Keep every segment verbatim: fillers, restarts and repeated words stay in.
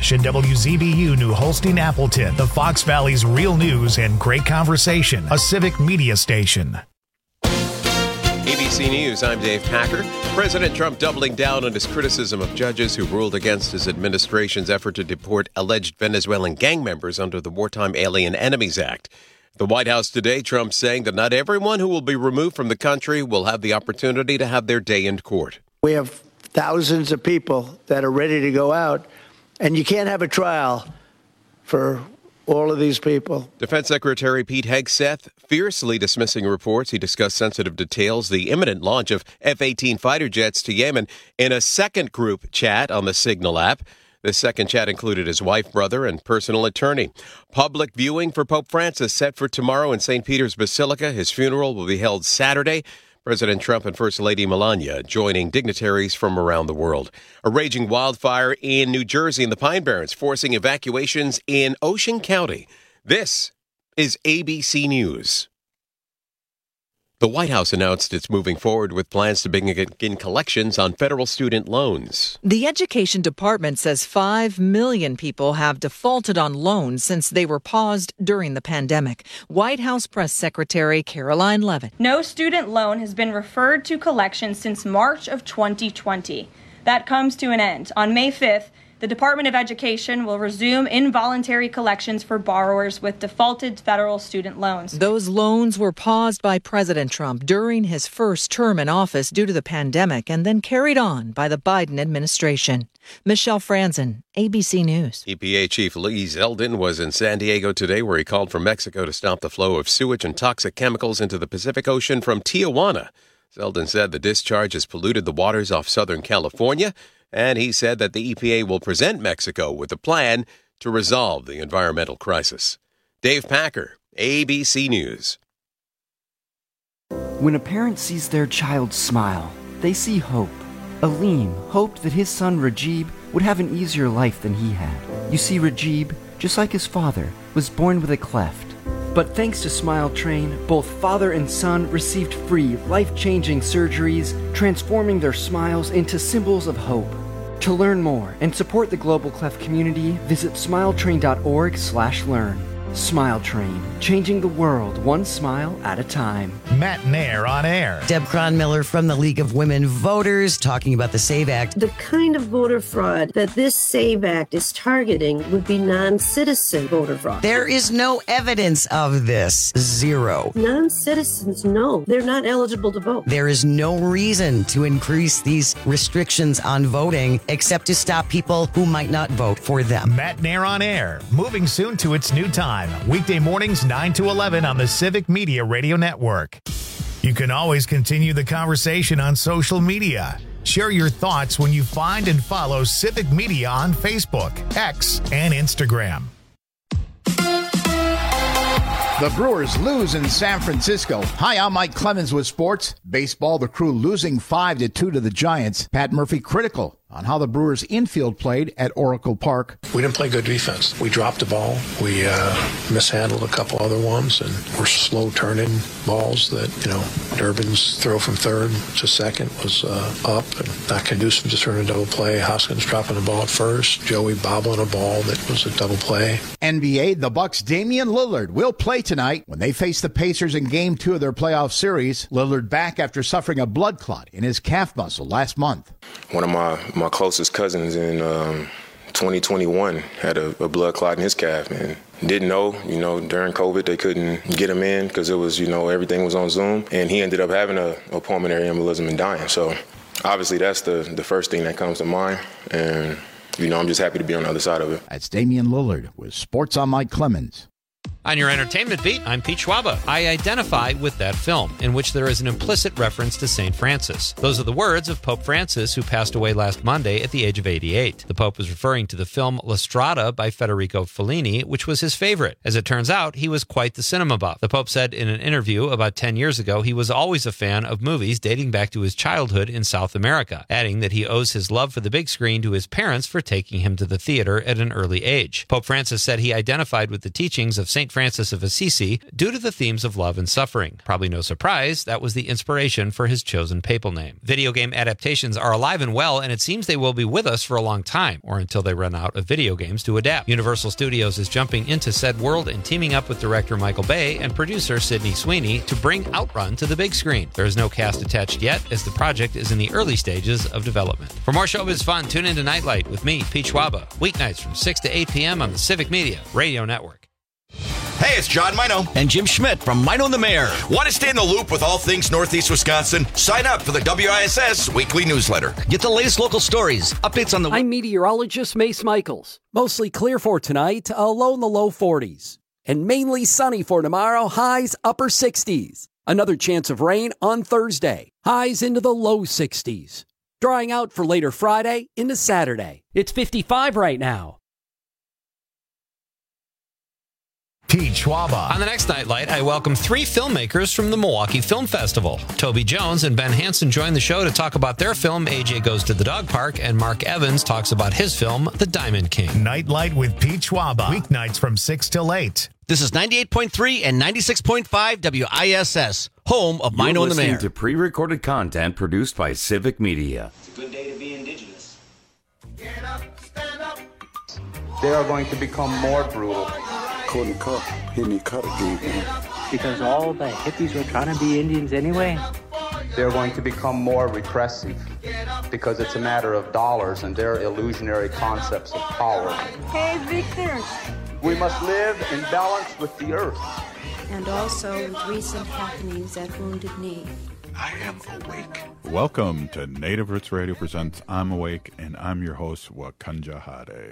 station, W Z B U New Holstein Appleton, the Fox Valley's real news and great conversation, a civic media station. A B C News, I'm Dave Packer. President Trump doubling down on his criticism of judges who ruled against his administration's effort to deport alleged Venezuelan gang members under the Wartime Alien Enemies Act. The White House today, Trump saying that not everyone who will be removed from the country will have the opportunity to have their day in court. We have thousands of people that are ready to go out, and you can't have a trial for all of these people. Defense Secretary Pete Hegseth fiercely dismissing reports. He discussed sensitive details, the imminent launch of F eighteen fighter jets to Yemen in a second group chat on the Signal app. The second chat included his wife, brother, and personal attorney. Public viewing for Pope Francis set for tomorrow in Saint Peter's Basilica. His funeral will be held Saturday. President Trump and First Lady Melania joining dignitaries from around the world. A raging wildfire in New Jersey in the Pine Barrens, forcing evacuations in Ocean County. This is A B C News. The White House announced it's moving forward with plans to begin collections on federal student loans. The Education Department says five million people have defaulted on loans since they were paused during the pandemic. White House Press Secretary Caroline Leavitt. No student loan has been referred to collection since March of twenty twenty. That comes to an end. On May fifth, the Department of Education will resume involuntary collections for borrowers with defaulted federal student loans. Those loans were paused by President Trump during his first term in office due to the pandemic and then carried on by the Biden administration. Michelle Franzen, A B C News. E P A Chief Lee Zeldin was in San Diego today where he called for Mexico to stop the flow of sewage and toxic chemicals into the Pacific Ocean from Tijuana. Zeldin said the discharge has polluted the waters off Southern California, and he said that the E P A will present Mexico with a plan to resolve the environmental crisis. Dave Packer, A B C News. When a parent sees their child smile, they see hope. Aleem hoped that his son Rajib would have an easier life than he had. You see, Rajib, just like his father, was born with a cleft. But thanks to Smile Train, both father and son received free, life-changing surgeries, transforming their smiles into symbols of hope. To learn more and support the Global Cleft community, visit smiletrain.org slash learn. Smile Train, changing the world one smile at a time. Matt Nair on air. Deb Cronmiller from the League of Women Voters talking about the SAVE Act. The kind of voter fraud that this SAVE Act is targeting would be non-citizen voter fraud. There is no evidence of this. Zero. Non-citizens, no. They're not eligible to vote. There is no reason to increase these restrictions on voting except to stop people who might not vote for them. Matt Nair on air. Moving soon to its new time. Weekday mornings nine to eleven on the Civic Media Radio Network. You can always continue the conversation on social media. Share your thoughts when you find and follow Civic Media on Facebook, X, and Instagram. The Brewers lose in San Francisco. Hi, I'm Mike Clemens with sports. Baseball, the Crew losing five to two to the Giants. Pat Murphy critical on how the Brewers infield played at Oracle Park. We didn't play good defense. We dropped the ball. We uh, mishandled a couple other ones, and we're slow turning balls that, you know, Durbin's throw from third to second was uh, up, and not conducive to turn a double play. Hoskins dropping the ball at first. Joey bobbling a ball that was a double play. N B A, the Bucks' Damian Lillard will play tonight when they face the Pacers in Game two of their playoff series. Lillard back after suffering a blood clot in his calf muscle last month. One of my, my closest cousins in um, twenty twenty-one had a, a blood clot in his calf, and didn't know, you know, during COVID they couldn't get him in because it was, you know, everything was on Zoom, and he ended up having a, a pulmonary embolism and dying. So obviously that's the, the first thing that comes to mind, and, you know, I'm just happy to be on the other side of it. That's Damian Lillard with Sports on Mike Clemens. On your entertainment beat, I'm Pete Schwaba. I identify with that film, in which there is an implicit reference to Saint Francis. Those are the words of Pope Francis, who passed away last Monday at the age of eighty-eight. The Pope was referring to the film La Strada by Federico Fellini, which was his favorite. As it turns out, he was quite the cinema buff. The Pope said in an interview about ten years ago he was always a fan of movies dating back to his childhood in South America, adding that he owes his love for the big screen to his parents for taking him to the theater at an early age. Pope Francis said he identified with the teachings of Saint Saint Francis of Assisi due to the themes of love and suffering. Probably no surprise, that was the inspiration for his chosen papal name. Video game adaptations are alive and well, and it seems they will be with us for a long time, or until they run out of video games to adapt. Universal Studios is jumping into said world and teaming up with director Michael Bay and producer Sydney Sweeney to bring Outrun to the big screen. There is no cast attached yet, as the project is in the early stages of development. For more showbiz fun, tune into Nightlight with me, Pete Schwaba, weeknights from six to eight p.m. on the Civic Media Radio Network. Hey, it's John Mino. And Jim Schmidt from Mino and the Mayor. Want to stay in the loop with all things Northeast Wisconsin? Sign up for the W I S S weekly newsletter. Get the latest local stories, updates on the... I'm meteorologist Mace Michaels. Mostly clear for tonight, a low in the low forties. And mainly sunny for tomorrow, highs upper sixties. Another chance of rain on Thursday, highs into the low sixties. Drying out for later Friday into Saturday. It's fifty-five right now. Pete Schwaba. On the next Nightlight, I welcome three filmmakers from the Milwaukee Film Festival. Toby Jones and Ben Hansen join the show to talk about their film, A J Goes to the Dog Park, and Mark Evans talks about his film, The Diamond King. Nightlight with Pete Schwaba. Weeknights from six till eight. This is ninety-eight point three and ninety-six point five W I S S, home of Mino and the Mayor. You're listening to pre-recorded content produced by Civic Media. It's a good day to be indigenous. Get up, stand up. They are going to become more brutal. Couldn't cut, any cut again. Because all the hippies were trying to be Indians anyway. They're going to become more repressive because it's a matter of dollars and their illusionary concepts of power. Hey, Victor. We must live in balance with the earth. And also with recent happenings at Wounded Knee. I am awake. Welcome to Native Roots Radio Presents I'm Awake, and I'm your host, Wakanja Hade.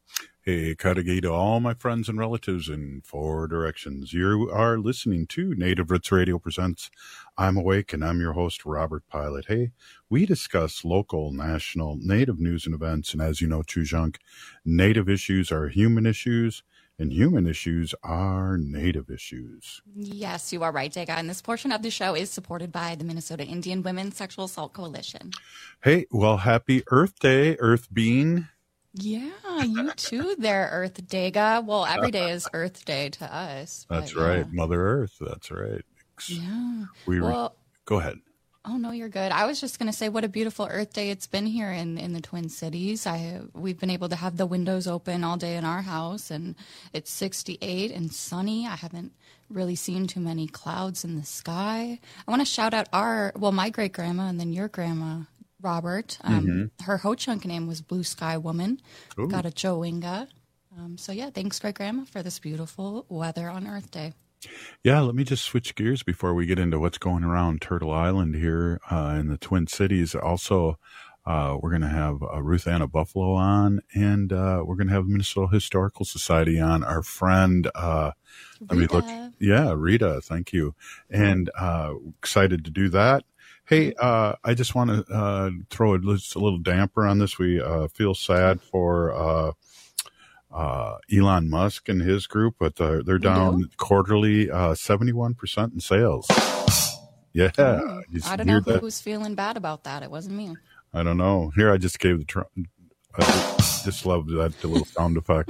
Hey, Kadagi to all my friends and relatives in four directions. You are listening to Native Roots Radio Presents I'm Awake, and I'm your host, Robert Pilot. Hey, we discuss local, national, Native news and events, and as you know, Chujunk, Native issues are human issues, and human issues are Native issues. Yes, you are right, Dega, and this portion of the show is supported by the Minnesota Indian Women's Sexual Assault Coalition. Hey, well, happy Earth Day, Earth Bean. Yeah, you too there, Earth Dega. Well, every day is Earth Day to us. That's but, right, yeah. Mother Earth. That's right. Yeah. We well, re- Go ahead. Oh, no, you're good. I was just going to say what a beautiful Earth Day it's been here in, in the Twin Cities. I We've been able to have the windows open all day in our house, and it's sixty-eight and sunny. I haven't really seen too many clouds in the sky. I want to shout out our, well, my great-grandma and then your grandma, Robert. Um, mm-hmm. Her Ho-Chunk name was Blue Sky Woman. Ooh. Got a Chowinga. Um, so, yeah, thanks, great-grandma, for this beautiful weather on Earth Day. Yeah, let me just switch gears before we get into what's going around Turtle Island here uh, in the Twin Cities. Also, uh, we're going to have uh, Ruth Anna Buffalo on, and uh, we're going to have Minnesota Historical Society on. Our friend, uh, let me look. Yeah, Rita, thank you. And uh, excited to do that. Hey, uh, I just want to uh, throw a, just a little damper on this. We uh, feel sad for uh, uh, Elon Musk and his group, but they're, they're down quarterly uh, seventy-one percent in sales. Yeah. Oh, I don't know who that? was feeling bad about that. It wasn't me. I don't know. Here, I just gave the, tr- I just love that the little sound effect.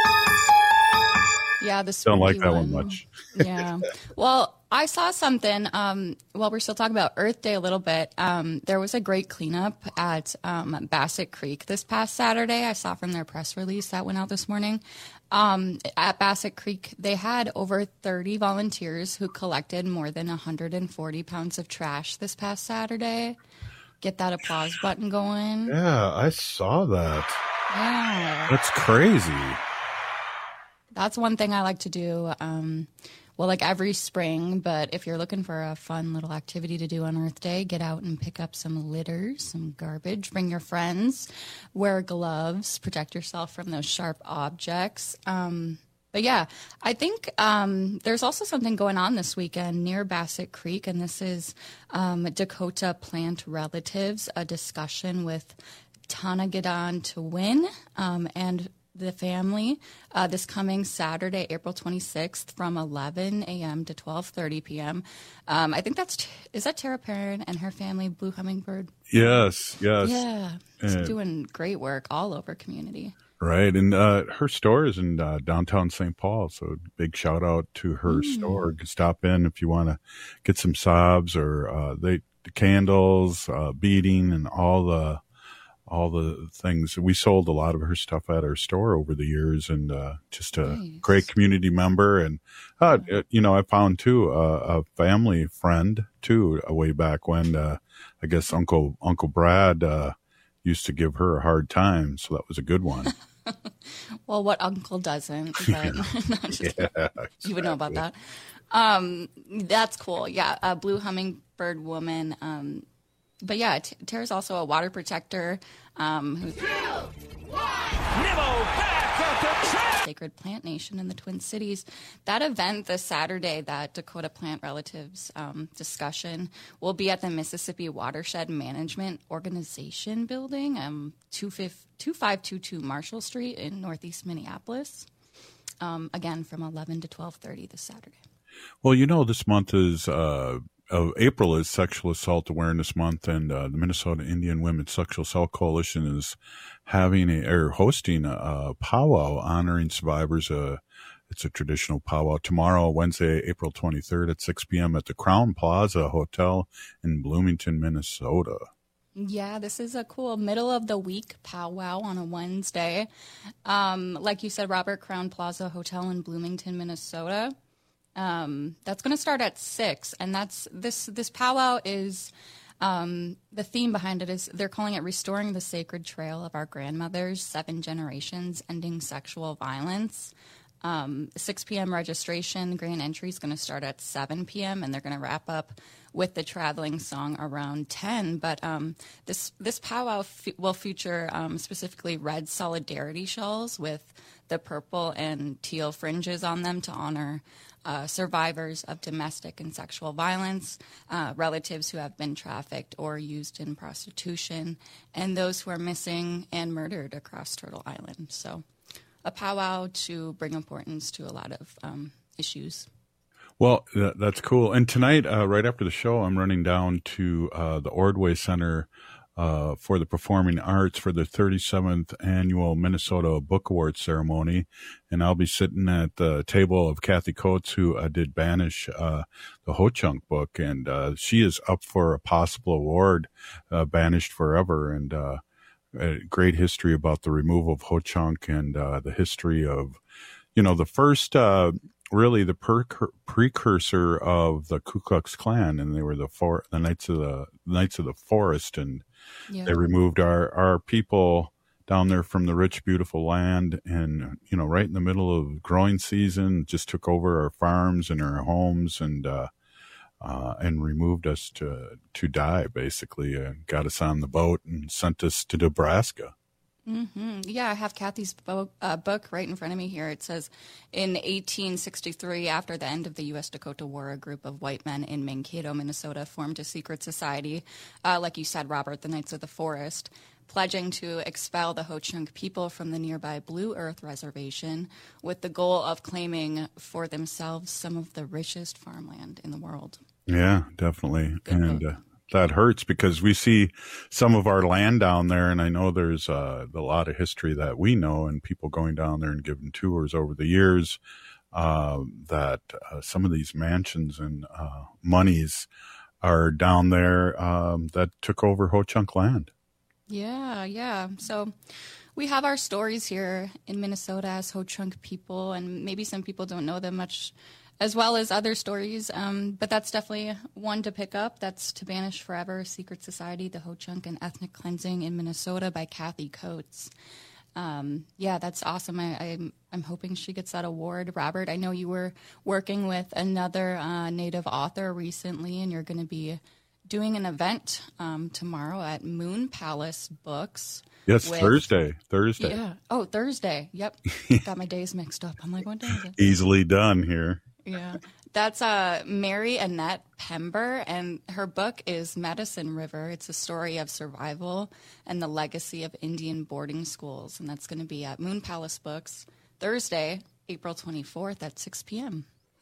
Yeah, the don't like that one, one much. Yeah. Well, I saw something um, while we're still talking about Earth Day a little bit. Um, there was a great cleanup at um, Bassett Creek this past Saturday. I saw from their press release that went out this morning. Um, at Bassett Creek, they had over thirty volunteers who collected more than one hundred forty pounds of trash this past Saturday. Get that applause button going. Yeah, I saw that. Yeah. That's crazy. That's one thing I like to do, um, well, like every spring, but if you're looking for a fun little activity to do on Earth Day, get out and pick up some litter, some garbage, bring your friends, wear gloves, protect yourself from those sharp objects. Um, but yeah, I think um, there's also something going on this weekend near Bassett Creek, and this is um, Dakota Plant Relatives, a discussion with Tanagadon to Win um, and the family uh, this coming Saturday, April twenty-sixth from eleven a.m. to twelve thirty p.m. Um, I think that's, is that Tara Perrin and her family, Blue Hummingbird? Yes, yes. Yeah, she's uh, doing great work all over community. Right. And uh, her store is in uh, downtown Saint Paul. So big shout out to her Mm. store. Stop in if you want to get some sobs or uh, they the candles, uh, beading, and all the all the things. We sold a lot of her stuff at her store over the years, and uh, just a Nice. great community member. And uh, you know, I found too uh, a family friend too uh, way back when. Uh, I guess Uncle Uncle Brad uh, used to give her a hard time, so that was a good one. Well, what uncle doesn't? But not just, Yeah, you would know about exactly. that. Um, that's cool. Yeah, a blue hummingbird woman. Um, but yeah, T- Tara's also a water protector. Um, who's Sacred Plant Nation in the Twin Cities. That event this Saturday, that Dakota Plant Relatives um, discussion, will be at the Mississippi Watershed Management Organization building, um, two five two two Marshall Street in Northeast Minneapolis. Um, again, from eleven to twelve thirty this Saturday. Well, you know, this month is uh, uh, April is Sexual Assault Awareness Month, and uh, the Minnesota Indian Women's Sexual Assault Coalition is having a or hosting a, a powwow honoring survivors. Uh, it's a traditional powwow tomorrow, Wednesday, April twenty-third at six p.m. at the Crown Plaza Hotel in Bloomington, Minnesota. Yeah, this is a cool middle of the week powwow on a Wednesday. Um, like you said, Robert, Crown Plaza Hotel in Bloomington, Minnesota. Um, that's going to start at six, and that's this this powwow is um, the theme behind it is they're calling it Restoring the Sacred Trail of Our Grandmothers, Seven Generations, Ending Sexual Violence. Um, six p.m. registration, grand entry is going to start at seven p.m. and they're going to wrap up with the traveling song around ten. But um, this this powwow f- will feature um, specifically red solidarity shawls with the purple and teal fringes on them to honor uh, survivors of domestic and sexual violence, uh, relatives who have been trafficked or used in prostitution, and those who are missing and murdered across Turtle Island. So a powwow to bring importance to a lot of um, issues. Well, that, that's cool. And tonight, uh, right after the show, I'm running down to uh, the Ordway Center uh, for the Performing Arts for the thirty-seventh Annual Minnesota Book Awards ceremony. And I'll be sitting at the table of Kathy Coates, who uh, did Banish, uh, the Ho Chunk book. And uh, she is up for a possible award, uh, Banished Forever. And uh, a great history about the removal of Ho Chunk and uh, the history of, you know, the first... Uh, really the per- precursor of the Ku Klux Klan, and they were the for- the Knights of the Knights of the Forest, and yeah. They removed our, our people down there from the rich, beautiful land, and you know, right in the middle of growing season, just took over our farms and our homes, and uh, uh, and removed us to to die, basically, uh, got us on the boat and sent us to Nebraska. Mm-hmm. Yeah, I have Kathy's bo- uh, book right in front of me here. It says, in eighteen sixty-three, after the end of the U S Dakota War, a group of white men in Mankato, Minnesota, formed a secret society, uh, like you said, Robert, the Knights of the Forest, pledging to expel the Ho Chunk people from the nearby Blue Earth Reservation with the goal of claiming for themselves some of the richest farmland in the world. Yeah, definitely. Good and uh, that hurts because we see some of our land down there, and I know there's uh, a lot of history that we know, and people going down there and giving tours over the years, uh, that uh, some of these mansions and uh, monies are down there um, that took over Ho Chunk land. Yeah, yeah. So we have our stories here in Minnesota as Ho Chunk people, and maybe some people don't know them much, as well as other stories. Um, but that's definitely one to pick up. That's To Banish Forever, Secret Society, the Ho Chunk and Ethnic Cleansing in Minnesota by Kathy Coates. Um, yeah, that's awesome. I, I'm, I'm hoping she gets that award. Robert, I know you were working with another uh, Native author recently, and you're going to be doing an event um, tomorrow at Moon Palace Books. Yes, with, Thursday. Thursday. Yeah. Oh, Thursday. Yep. Got my days mixed up. I'm like, what day is it? Easily done here. Yeah. That's uh, Mary Annette Pember, and her book is Medicine River. It's a story of survival and the legacy of Indian boarding schools, and that's going to be at Moon Palace Books Thursday, April twenty-fourth at six p.m.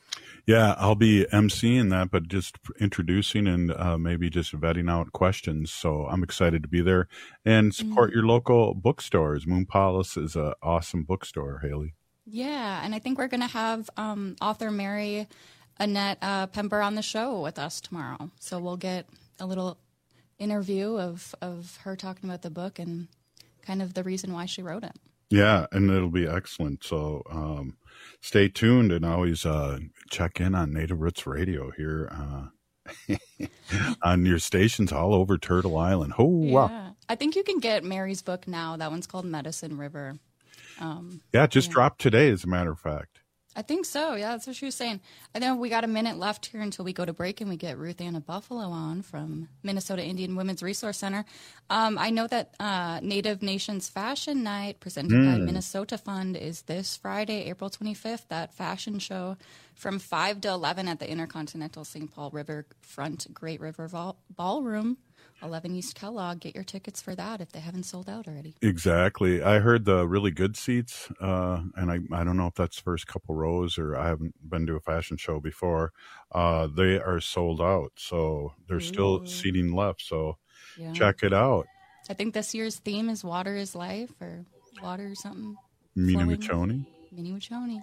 Yeah, I'll be emceeing that, but just introducing and uh, maybe just vetting out questions. So I'm excited to be there and support Mm-hmm. your local bookstores. Moon Palace is an awesome bookstore, Haley. Yeah, and I think we're going to have um, author Mary Annette uh, Pember on the show with us tomorrow. So we'll get a little interview of, of her talking about the book and kind of the reason why she wrote it. Yeah, and it'll be excellent. So um, stay tuned and always uh, check in on Native Roots Radio here uh, on your stations all over Turtle Island. Oh, Yeah. wow. I think you can get Mary's book now. That one's called Medicine River. Um, Yeah, it just dropped today, as a matter of fact. I think so. Yeah, that's what she was saying. I know we got a minute left here until we go to break and we get Ruth Anna Buffalo on from Minnesota Indian Women's Resource Center. Um, I know that uh, Native Nations Fashion Night presented by Mm. Minnesota Fund is this Friday, April twenty-fifth. That fashion show from five to eleven at the Intercontinental Saint Paul Riverfront Great River Ball- Ballroom, eleven East Kellogg. Get your tickets for that if they haven't sold out already. Exactly. I heard the really good seats, uh, and I, I don't know if that's first couple rows or I haven't been to a fashion show before. Uh, they are sold out, so there's still Ooh. seating left. So Yeah. check it out. I think this year's theme is water is life or water or something. Minamichoni. Minamichoni.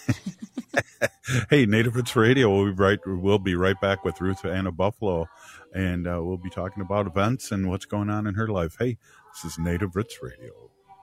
Hey, Native Roots Radio. We'll be right. We'll be right back with Ruth Anna Buffalo, and uh, we'll be talking about events and what's going on in her life. Hey, this is Native Roots Radio.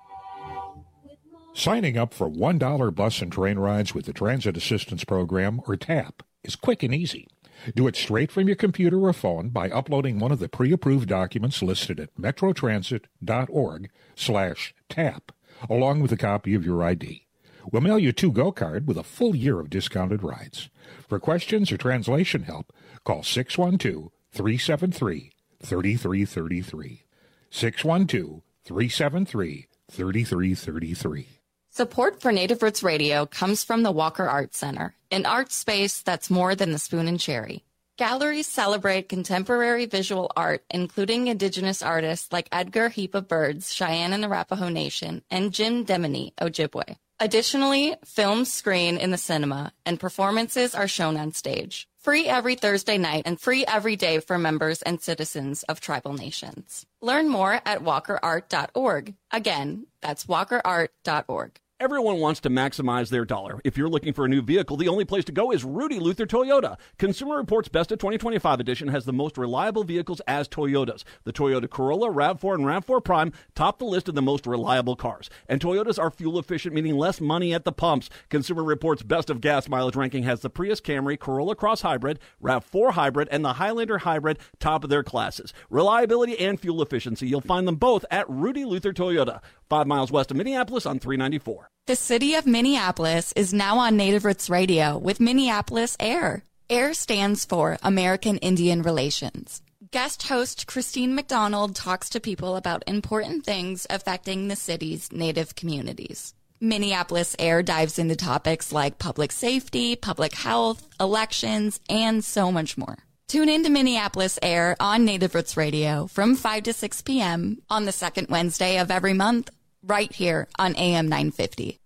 Signing up for one dollar bus and train rides with the Transit Assistance Program, or TAP, is quick and easy. Do it straight from your computer or phone by uploading one of the pre-approved documents listed at metrotransit.org slash TAP, along with a copy of your I D. We'll mail you a to-go card with a full year of discounted rides. For questions or translation help, call six one two, three seven three, three three three three. six one two, three seven three, three three three three. Support for Native Roots Radio comes from the Walker Art Center, an art space that's more than the spoon and cherry. Galleries celebrate contemporary visual art, including Indigenous artists like Edgar Heap of Birds, Cheyenne and Arapaho Nation, and Jim Demini, Ojibwe. Additionally, films screen in the cinema, and performances are shown on stage. Free every Thursday night and free every day for members and citizens of tribal nations. Learn more at walker art dot org. Again, that's walker art dot org. Everyone wants to maximize their dollar. If you're looking for a new vehicle, the only place to go is Rudy Luther Toyota. Consumer Reports Best of twenty twenty-five edition has the most reliable vehicles as Toyotas. The Toyota Corolla, RAV four, and RAV four Prime top the list of the most reliable cars. And Toyotas are fuel efficient, meaning less money at the pumps. Consumer Reports Best of gas mileage ranking has the Prius Camry, Corolla Cross Hybrid, RAV four Hybrid, and the Highlander Hybrid top of their classes. Reliability and fuel efficiency, you'll find them both at Rudy Luther Toyota, five miles west of Minneapolis on three ninety-four. The city of Minneapolis is now on Native Roots Radio with Minneapolis AIR. AIR stands for American Indian Relations. Guest host Christine McDonald talks to people about important things affecting the city's Native communities. Minneapolis AIR dives into topics like public safety, public health, elections, and so much more. Tune in to Minneapolis AIR on Native Roots Radio from five to six p.m. on the second Wednesday of every month, right here on A M nine fifty.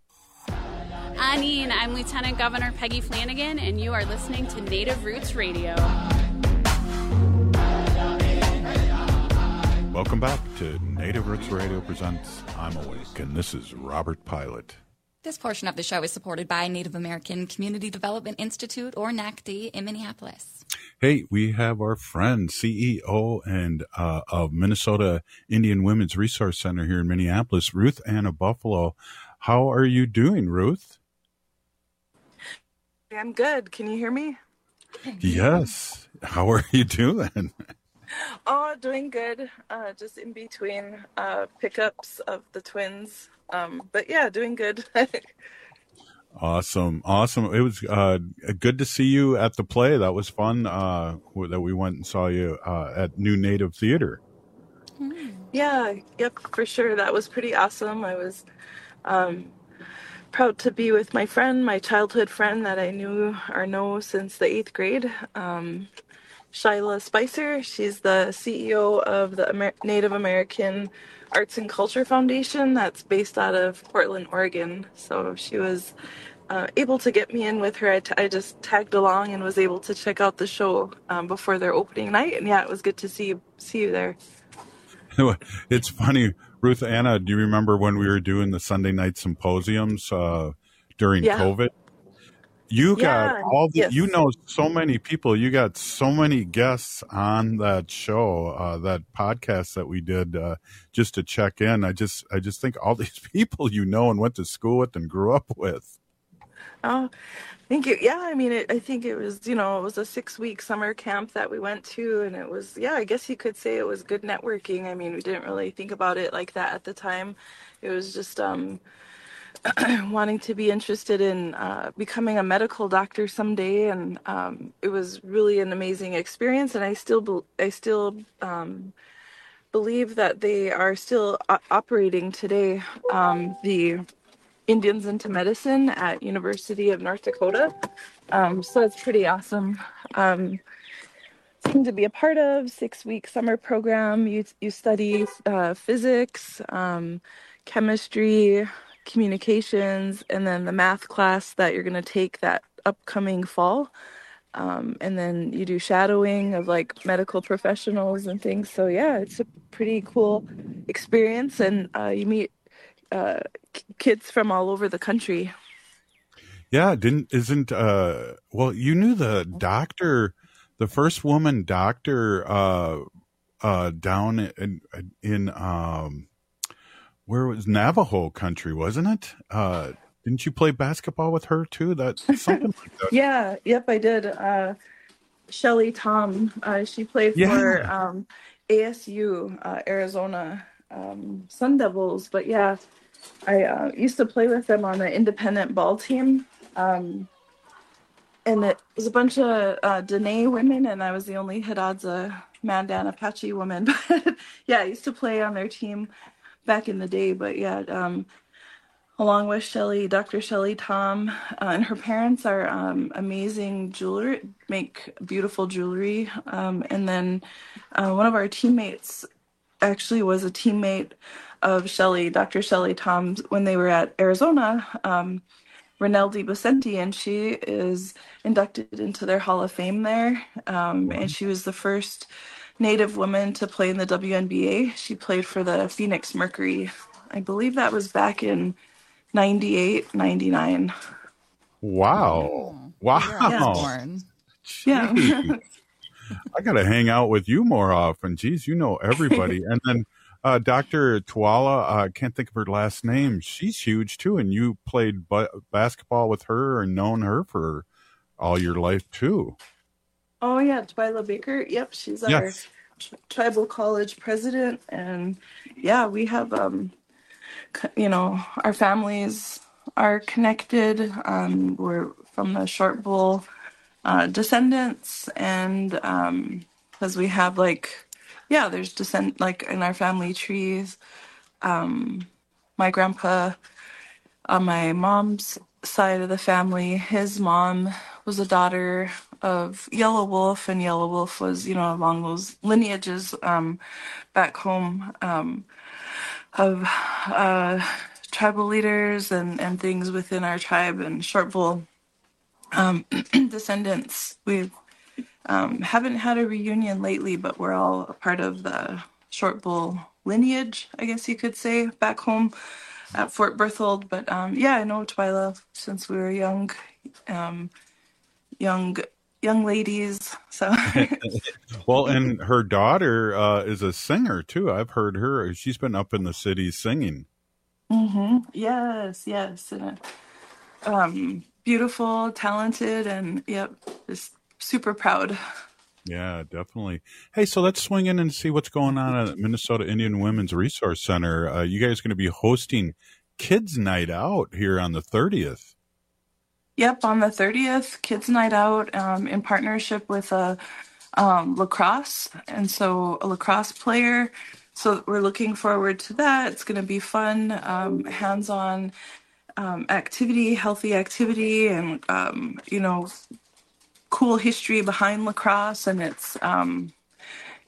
Anine, I'm Lieutenant Governor Peggy Flanagan, and you are listening to Native Roots Radio. Welcome back to Native Roots Radio presents I'm Awake, and this is Robert Pilot. This portion of the show is supported by Native American Community Development Institute, or N A C D, in Minneapolis. Hey, we have our friend, C E O and uh, of Minnesota Indian Women's Resource Center here in Minneapolis, Ruth Anna Buffalo. How are you doing, Ruth? I'm good. Can you hear me? Yes. How are you doing? Oh, doing good. Uh, just in between uh, pickups of the twins. Um, but yeah, doing good. Awesome. Awesome. It was uh, good to see you at the play. That was fun uh, that we went and saw you uh, at New Native Theater. Yeah, yep, for sure. That was pretty awesome. I was um, proud to be with my friend, my childhood friend that I knew or know since the eighth grade, um, Shyla Spicer. She's the C E O of the Amer- Native American Arts and Culture Foundation that's based out of Portland, Oregon. So she was uh, able to get me in with her. I, t- I just tagged along and was able to check out the show um, before their opening night. And yeah, it was good to see you, see you there. It's funny, Ruth Anna, do you remember when we were doing the Sunday night symposiums uh, during yeah. COVID? You got yeah, all the, yes. you know, so many people, you got so many guests on that show, uh, that podcast that we did, uh, just to check in. I just, I just think all these people, you know, and went to school with and grew up with. Oh, thank you. Yeah. I mean, it, I think it was, you know, it was a six week summer camp that we went to, and it was, yeah, I guess you could say it was good networking. I mean, we didn't really think about it like that at the time. It was just, um, wanting to be interested in uh, becoming a medical doctor someday, and um, it was really an amazing experience. And I still, be- I still um, believe that they are still o- operating today. Um, the Indians into Medicine at University of North Dakota. Um, so it's pretty awesome. Um, thing to be a part of. Six week summer program. You you study uh, physics, um, chemistry, communications, and then the math class that you're going to take that upcoming fall. Um, and then you do shadowing of like medical professionals and things. So yeah, it's a pretty cool experience, and uh, you meet uh, k- kids from all over the country. Yeah, didn't isn't uh well, you knew the doctor, the first woman doctor uh uh down in in um where was Navajo country, wasn't it? Uh, didn't you play basketball with her too? That's something like that. Yeah, yep, I did. Uh, Shelly Tom, uh, she played Yeah. for um, A S U, uh, Arizona um, Sun Devils. But yeah, I uh, used to play with them on the independent ball team. Um, and it was a bunch of uh, Dene women, and I was the only Hidatsa Mandan Apache woman. But yeah, I used to play on their team back in the day. But yeah, um, along with Shelly, Doctor Shelly Tom, uh, and her parents are um, amazing jewelry, make beautiful jewelry. Um, and then uh, one of our teammates actually was a teammate of Shelly, Doctor Shelly Tom, when they were at Arizona, um, Renelle DiBocenti, and she is inducted into their Hall of Fame there. Um, and she was the first Native woman to play in the W N B A. She played for the Phoenix Mercury. I believe that was back in ninety-eight, ninety-nine. Wow. Wow. Yeah. Jeez. I got to hang out with you more often. Geez, you know everybody. And then uh, Doctor Twala, I uh, can't think of her last name. She's huge too. And you played bu- basketball with her and known her for all your life too. Oh, yeah. Twyla Baker. Yep. She's our Yes. t- tribal college president. And yeah, we have, um, c- you know, our families are connected. Um, we're from the Short Bull uh, descendants. And um, because we have like, yeah, there's descent, like in our family trees. Um, my grandpa on my mom's side of the family, his mom was a daughter of Yellow Wolf, and Yellow Wolf was, you know, along those lineages um, back home um, of uh, tribal leaders and, and things within our tribe and Short Bull um, descendants. We um, haven't had a reunion lately, but we're all a part of the Short Bull lineage, I guess you could say, back home at Fort Berthold. But um, yeah, I know Twyla since we were young, um, young, young ladies. So Well, and her daughter uh, is a singer too. I've heard her. She's been up in the city singing. hmm yes, yes, and, uh, um, beautiful, talented, and yep, just super proud. Yeah, definitely. Hey, so let's swing in and see what's going on at Minnesota Indian Women's Resource Center. Uh, you guys are going to be hosting Kids Night Out here on the thirtieth. Yep, on the thirtieth, Kids Night Out, um, in partnership with a um, lacrosse, and so a lacrosse player. So we're looking forward to that. It's going to be fun, um, hands-on um, activity, healthy activity, and um, you know, cool history behind lacrosse. And it's um,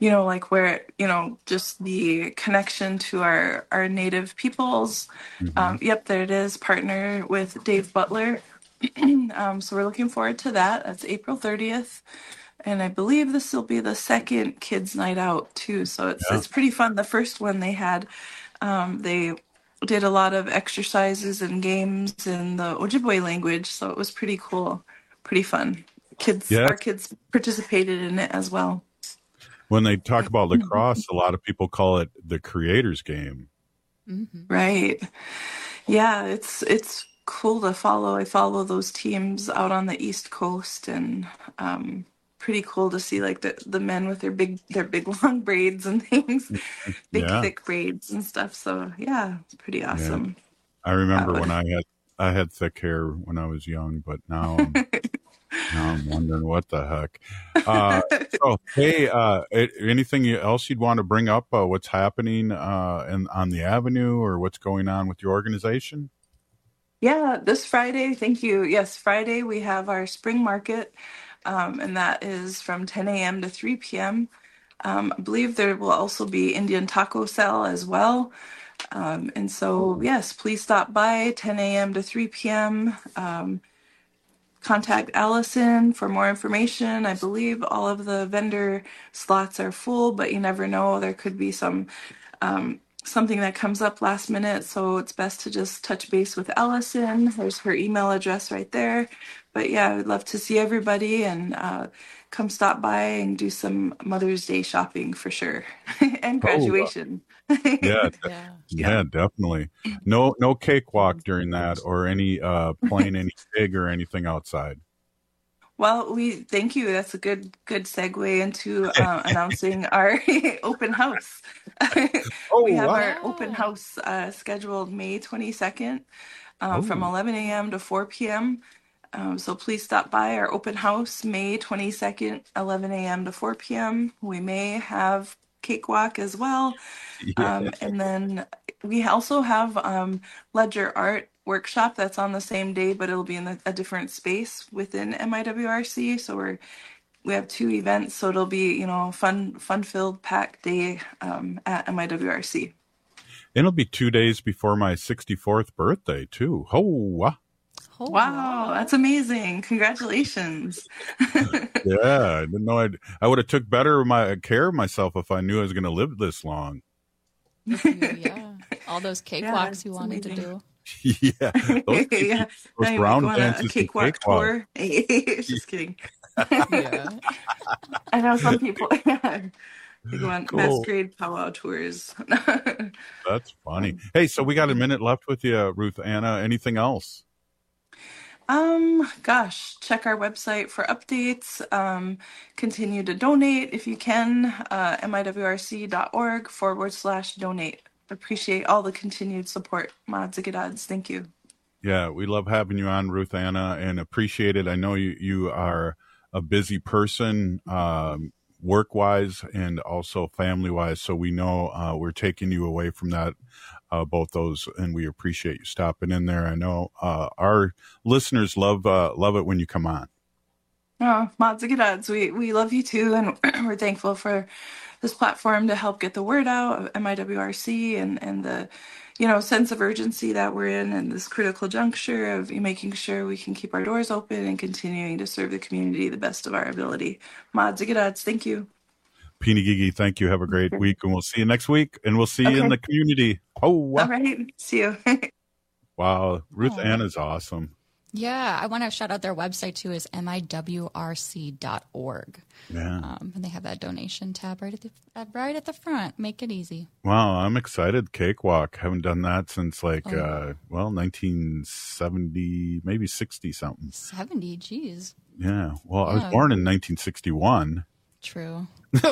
you know, like where, you know, just the connection to our, our native peoples. Mm-hmm. Um, yep, there it is, partner with Dave Butler. um, so we're looking forward to that. That's April thirtieth. And I believe this will be the second kids night out too. So it's, Yeah. it's pretty fun. The first one they had, um, they did a lot of exercises and games in the Ojibwe language. So it was pretty cool, pretty fun. Kids, Yeah. our kids participated in it as well. When they talk about lacrosse, a lot of people call it the creator's game. Mm-hmm. Right. Yeah, it's it's cool to follow. I follow those teams out on the East Coast, and um, pretty cool to see like the, the men with their big their big long braids and things, big Yeah. thick braids and stuff. So yeah, it's pretty awesome. I remember Uh, when I had I had thick hair when I was young, but now I'm, now I'm wondering what the heck. Uh, so, hey, uh, a- anything else you'd want to bring up? Uh, what's happening uh, in, on the Avenue, or what's going on with your organization? Yeah, this Friday, thank you. Yes, Friday we have our spring market, um, and that is from ten a.m. to three p.m. Um, I believe there will also be Indian taco sale as well. Um, and so, yes, please stop by ten a.m. to three p.m. Um, contact Allison for more information. I believe all of the vendor slots are full, but you never know. There could be some um, something that comes up last minute, so it's best to just touch base with Allison. There's her email address right there. But yeah, I would love to see everybody and uh, come stop by and do some Mother's Day shopping for sure, and graduation. Yeah, de- yeah, definitely. No, no cakewalk during that, or any uh, playing any pig or anything outside. Well, we thank you. That's a good good segue into uh, announcing our open house. Oh, we have wow. our open house uh, scheduled May twenty-second um, from Oh. eleven a.m. to four p.m. Um, so please stop by our open house May twenty-second, eleven a.m. to four p.m. We may have cakewalk as well. Um, and then we also have um, Ledger Art workshop that's on the same day, but it'll be in a, a different space within M I W R C. So we're we have two events, so it'll be, you know, fun fun filled packed day um, at M I W R C. It'll be two days before my sixty-fourth birthday too. Oh, wow. Oh, wow, that's amazing! Congratulations. Yeah, I didn't know I'd, I would have took better of my care of myself if I knew I was going to live this long. Yeah, all those cakewalks Yeah, you it's wanted amazing. to do. Yeah, those, Yeah, those now you brown go on a, a dances and cakewalk cakewalk. tour. Just kidding. Yeah. I know some people they go on Cool. masquerade powwow tours. That's funny. Hey, so we got a minute left with you, Ruth Anna. Anything else? Um, gosh, check our website for updates. Um, continue to donate if you can. Uh, miwrc.org forward slash donate. Appreciate all the continued support. Mods Agadods. Thank you. Yeah, we love having you on, Ruth Anna, and appreciate it. I know you, you are a busy person, um, work-wise and also family-wise, so we know uh, we're taking you away from that, uh, both those, and we appreciate you stopping in there. I know uh, our listeners love uh, love it when you come on. Oh, Mods Agadods. We we love you too, and we're thankful for this platform to help get the word out of M I W R C and and the, you know, sense of urgency that we're in and this critical juncture of making sure we can keep our doors open and continuing to serve the community the best of our ability. Mods Agadods, thank you. Peeny Gigi, thank you. Have a great week, and we'll see you next week, and we'll see you in Okay. the community. Oh, wow. All right. See you. Wow. Ruth Aw. Anna's awesome. Yeah, I want to shout out their website too, is M I W R C dot org. Yeah. Um, and they have that donation tab right at the uh, right at the front. Make it easy. Wow, I'm excited. Cakewalk. Haven't done that since like, Oh. uh, well, nineteen seventy, maybe sixty something. seventy, geez. Yeah. Well, I was Yeah. born in nineteen sixty-one. True.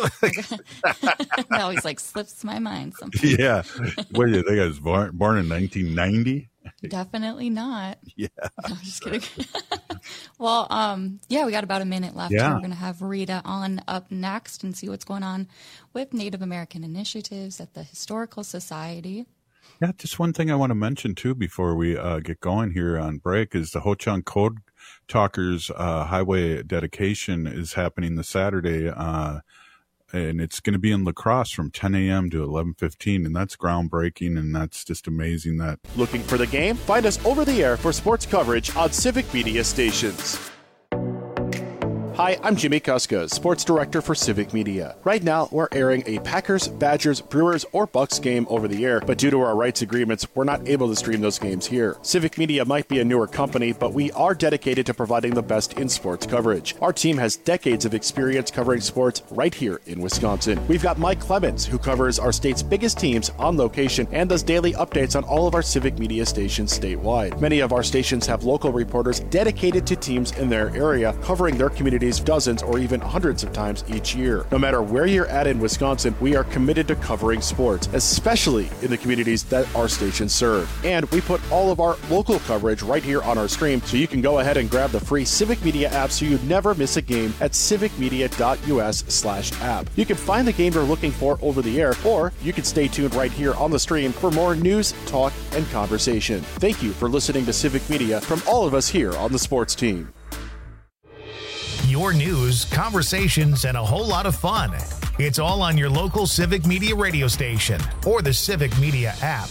That always like slips my mind sometimes. Yeah. What do you think? I was born, born in nineteen ninety? Definitely not. Yeah. No, I'm just kidding. Well, um, yeah, we got about a minute left. Yeah. We're going to have Rita on up next and see what's going on with Native American initiatives at the Historical Society. Yeah, just one thing I want to mention too before we uh, get going here on break is the Ho Chunk Code Talkers uh, Highway dedication is happening this Saturday. Uh, and it's going to be in La Crosse from ten a.m. to eleven fifteen, and that's groundbreaking, and that's just amazing. That Looking for the game? Find us over the air for sports coverage on Civic Media stations. Hi, I'm Jimmy Kuska, Sports Director for Civic Media. Right now, we're airing a Packers, Badgers, Brewers, or Bucks game over the air, but due to our rights agreements, we're not able to stream those games here. Civic Media might be a newer company, but we are dedicated to providing the best in sports coverage. Our team has decades of experience covering sports right here in Wisconsin. We've got Mike Clemens, who covers our state's biggest teams on location and does daily updates on all of our Civic Media stations statewide. Many of our stations have local reporters dedicated to teams in their area, covering their communities dozens or even hundreds of times each year. No matter where you're at in Wisconsin, we are committed to covering sports, especially in the communities that our stations serve. And we put all of our local coverage right here on our stream, so you can go ahead and grab the free Civic Media app so you never miss a game at civicmedia.us slash app. You can find the game you're looking for over the air, or you can stay tuned right here on the stream for more news, talk, and conversation. Thank you for listening to Civic Media from all of us here on the sports team. Your news, conversations, and a whole lot of fun. It's all on your local Civic Media radio station or the Civic Media app.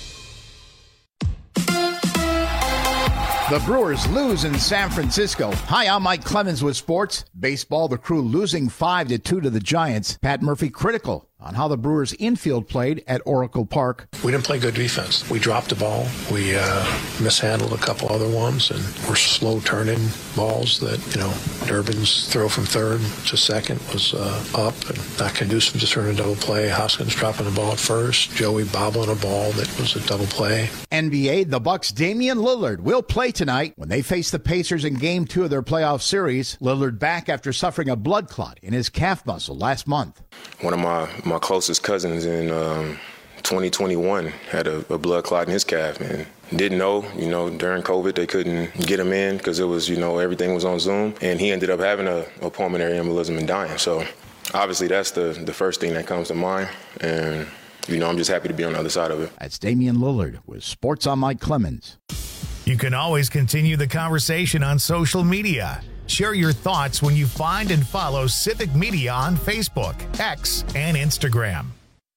The Brewers lose in San Francisco. Hi, I'm Mike Clemens with sports. Baseball, the Crew losing five to two to the Giants. Pat Murphy critical on how the Brewers infield played at Oracle Park. We didn't play good defense. We dropped the ball. We uh, mishandled a couple other ones, and we're slow turning balls that, you know, Durbin's throw from third to second was uh, up and not conducive to turn a double play. Hoskins dropping the ball at first. Joey bobbling a ball that was a double play. N B A, the Bucks' Damian Lillard will play tonight when they face the Pacers in game two of their playoff series. Lillard back after suffering a blood clot in his calf muscle last month. One of my, my closest cousins in um, twenty twenty-one had a, a blood clot in his calf, man. Didn't know, you know, during COVID they couldn't get him in because it was, you know, everything was on Zoom. And he ended up having a, a pulmonary embolism and dying. So obviously that's the, the first thing that comes to mind. And, you know, I'm just happy to be on the other side of it. That's Damian Lillard with Sports on Mike Clemens. You can always continue the conversation on social media. Share your thoughts when you find and follow Civic Media on Facebook, X, and Instagram.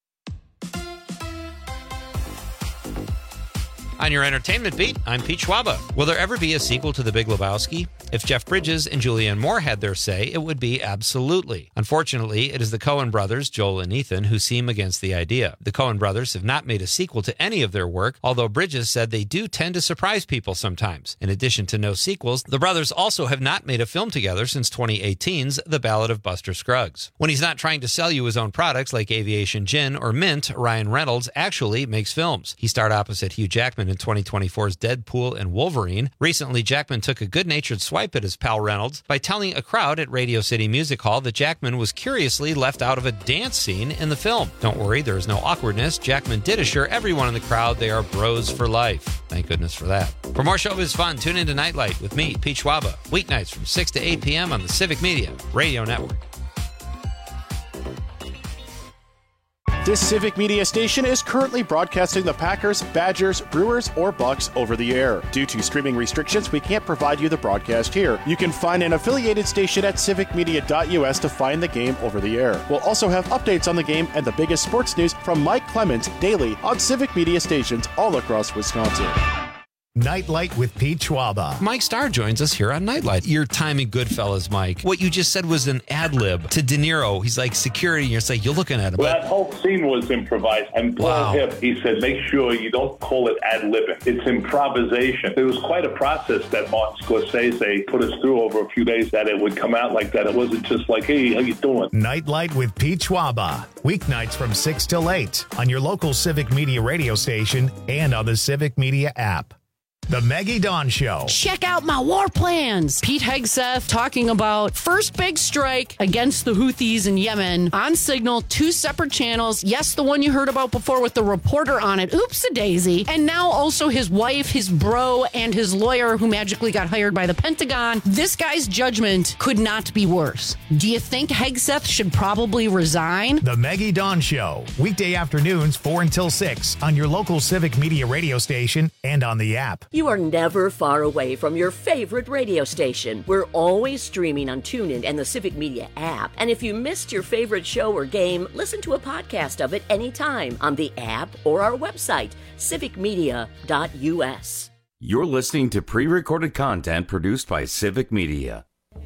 On your entertainment beat, I'm Pete Schwaba. Will there ever be a sequel to The Big Lebowski? If Jeff Bridges and Julianne Moore had their say, it would be absolutely. Unfortunately, it is the Coen brothers, Joel and Ethan, who seem against the idea. The Coen brothers have not made a sequel to any of their work, although Bridges said they do tend to surprise people sometimes. In addition to no sequels, the brothers also have not made a film together since twenty eighteen's The Ballad of Buster Scruggs. When he's not trying to sell you his own products like Aviation Gin or Mint, Ryan Reynolds actually makes films. He starred opposite Hugh Jackman in twenty twenty-four's Deadpool and Wolverine. Recently, Jackman took a good-natured swipe at his pal Reynolds by telling a crowd at Radio City Music Hall that Jackman was curiously left out of a dance scene in the film. Don't worry, there is no awkwardness. Jackman did assure everyone in the crowd they are bros for life. Thank goodness for that. For more showbiz fun, tune into Nightlight with me, Pete Schwaba, weeknights from six to eight p.m. on the Civic Media Radio Network. This Civic Media station is currently broadcasting the Packers, Badgers, Brewers, or Bucks over the air. Due to streaming restrictions, we can't provide you the broadcast here. You can find an affiliated station at civic media dot u s to find the game over the air. We'll also have updates on the game and the biggest sports news from Mike Clemens daily on Civic Media stations all across Wisconsin. Nightlight with Pete Schwaba. Mike Starr joins us here on Nightlight. Your time in Goodfellas, Mike. What you just said was an ad lib to De Niro. He's like security, and you're like, you're looking at him. Well, that whole scene was improvised. And Paul wow. Hip, he said, make sure you don't call it ad libbing. It's improvisation. It was quite a process that Martin Scorsese put us through over a few days that it would come out like that. It wasn't just like, hey, how you doing? Nightlight with Pete Schwaba. Weeknights from six till eight on your local Civic Media radio station and on the Civic Media app. The Maggie Dawn Show. Check out my war plans. Pete Hegseth talking about first big strike against the Houthis in Yemen on Signal, two separate channels. Yes, the one you heard about before with the reporter on it. Oops-a-daisy. And now also his wife, his bro, and his lawyer who magically got hired by the Pentagon. This guy's judgment could not be worse. Do you think Hegseth should probably resign? The Maggie Dawn Show. Weekday afternoons, four until six on your local Civic Media radio station and on the app. You are never far away from your favorite radio station. We're always streaming on TuneIn and the Civic Media app. And if you missed your favorite show or game, listen to a podcast of it anytime on the app or our website, civic media dot u s. You're listening to pre-recorded content produced by Civic Media.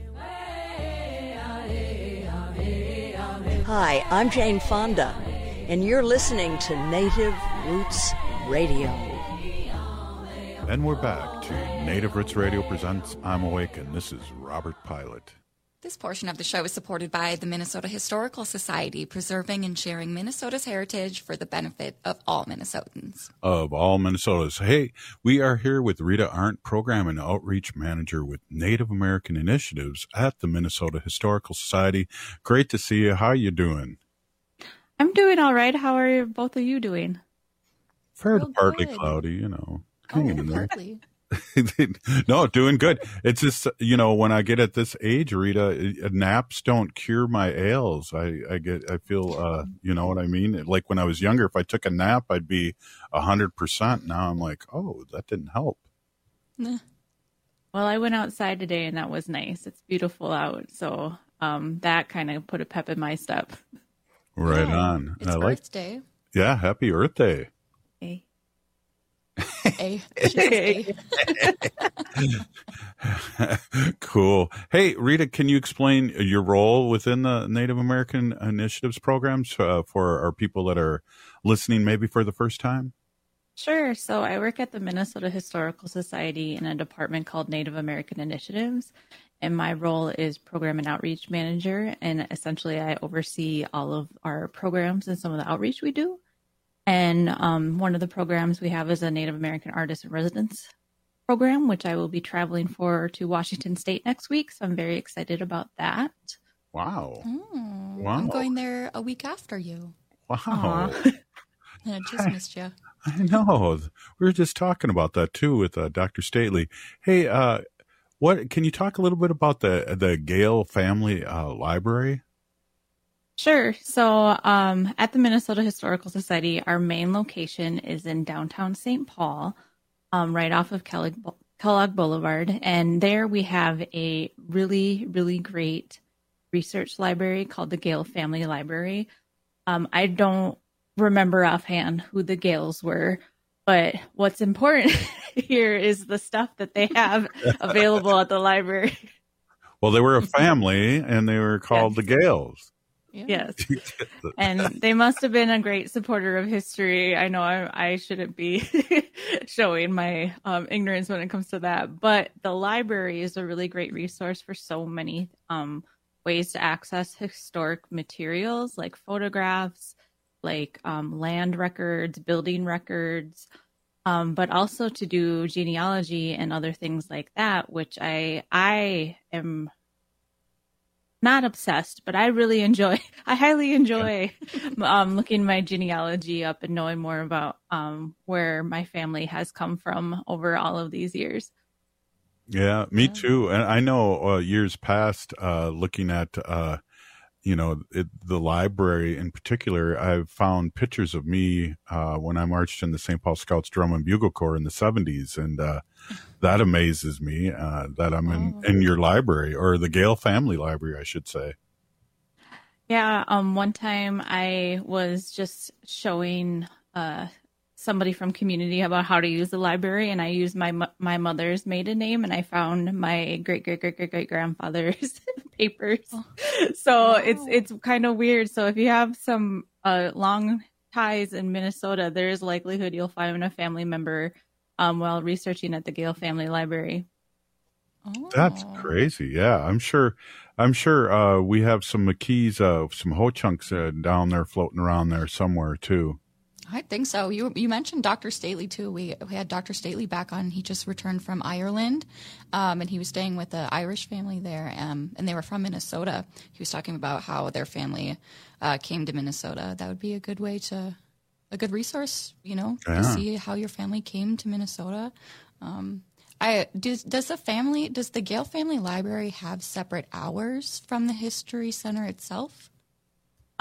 Hi, I'm Jane Fonda, and you're listening to Native Roots Radio. And we're back to Native Roots Radio presents I'm Awake, and this is Robert Pilot. This portion of the show is supported by the Minnesota Historical Society, preserving and sharing Minnesota's heritage for the benefit of all Minnesotans. Of all Minnesotans. Hey, we are here with Rita Arndt, Program and Outreach Manager with Native American Initiatives at the Minnesota Historical Society. Great to see you. How you doing? I'm doing all right. How are both of you doing? Fair Oh, to partly good. cloudy, you know. Oh, Hanging in there. partly. No, doing good. It's just, you know, when I get at this age, Rita, uh, naps don't cure my ails. I, I get, I feel, uh, you know what I mean? Like when I was younger, if I took a nap, I'd be a hundred percent. Now I'm like, oh, that didn't help. Nah. Well, I went outside today and that was nice. It's beautiful out. So um, that kind of put a pep in my step. Right on. It's I like, Earth Day. yeah, happy Earth Day. Hey. A. A. Cool. Hey, Rita, can you explain your role within the Native American Initiatives programs uh, for our people that are listening maybe for the first time? Sure. So I work at the Minnesota Historical Society in a department called Native American Initiatives. And my role is Program and Outreach Manager. And essentially, I oversee all of our programs and some of the outreach we do. And um, one of the programs we have is a Native American Artists in Residence program, which I will be traveling for to Washington State next week. So I'm very excited about that. Wow. Oh, Wow. I'm going there a week after you. Wow. I just missed you. I know. We were just talking about that too with uh, Doctor Stately. Hey, uh, what can you talk a little bit about the the Gale Family uh, Library? Sure. So um, at the Minnesota Historical Society, our main location is in downtown Saint Paul, um, right off of Kellogg, Kellogg Boulevard. And there we have a really, really great research library called the Gale Family Library. Um, I don't remember offhand who the Gales were, but what's important here is the stuff that they have available at the library. Well, they were a family, and they were called Yes. the Gales. Yes. And they must have been a great supporter of history. I know I, I shouldn't be showing my um, ignorance when it comes to that, but the library is a really great resource for so many um, ways to access historic materials like photographs, like um, land records, building records, um, but also to do genealogy and other things like that, which I I am not obsessed, but I really enjoy, I highly enjoy um, looking my genealogy up and knowing more about um, where my family has come from over all of these years. Yeah, me too. And I know uh, years past, uh, looking at, uh, you know, it, the library in particular, I've found pictures of me uh, when I marched in the Saint Paul Scouts Drum and Bugle Corps in the seventies. And uh, that amazes me uh, that I'm in, Oh. in your library, or the Gale Family Library, I should say. Yeah, um, one time I was just showing uh, somebody from community about how to use the library, and I used my mo- my mother's maiden name, and I found my great great great great great grandfather's papers. Oh. So it's it's kind of weird. So if you have some uh, long ties in Minnesota, there is likelihood you'll find a family member um, while researching at the Gale Family Library. That's crazy. Yeah, I'm sure. I'm sure uh, we have some McKees, uh, some Ho Chunks uh, down there floating around there somewhere too. I think so. You you mentioned Doctor Stately too. We we had Doctor Stately back on. He just returned from Ireland, um, and he was staying with an Irish family there, um, and they were from Minnesota. He was talking about how their family uh, came to Minnesota. That would be a good way to, a good resource, you know, Yeah. to see how your family came to Minnesota. Um, I does does the family does the Gale Family Library have separate hours from the History Center itself?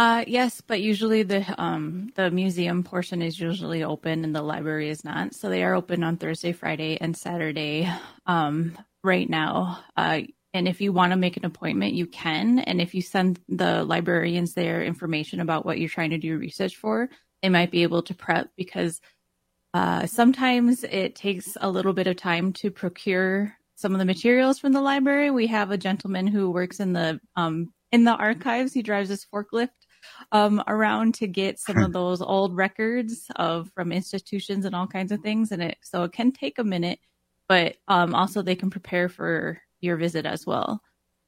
Uh, yes, but usually the um, the museum portion is usually open and the library is not. So they are open on Thursday, Friday, and Saturday um, right now. Uh, and if you want to make an appointment, you can. And if you send the librarians their information about what you're trying to do research for, they might be able to prep, because uh, sometimes it takes a little bit of time to procure some of the materials from the library. We have a gentleman who works in the um, in the archives. He drives his forklift um, around to get some of those old records of from institutions and all kinds of things. And it so it can take a minute, but um, also they can prepare for your visit as well.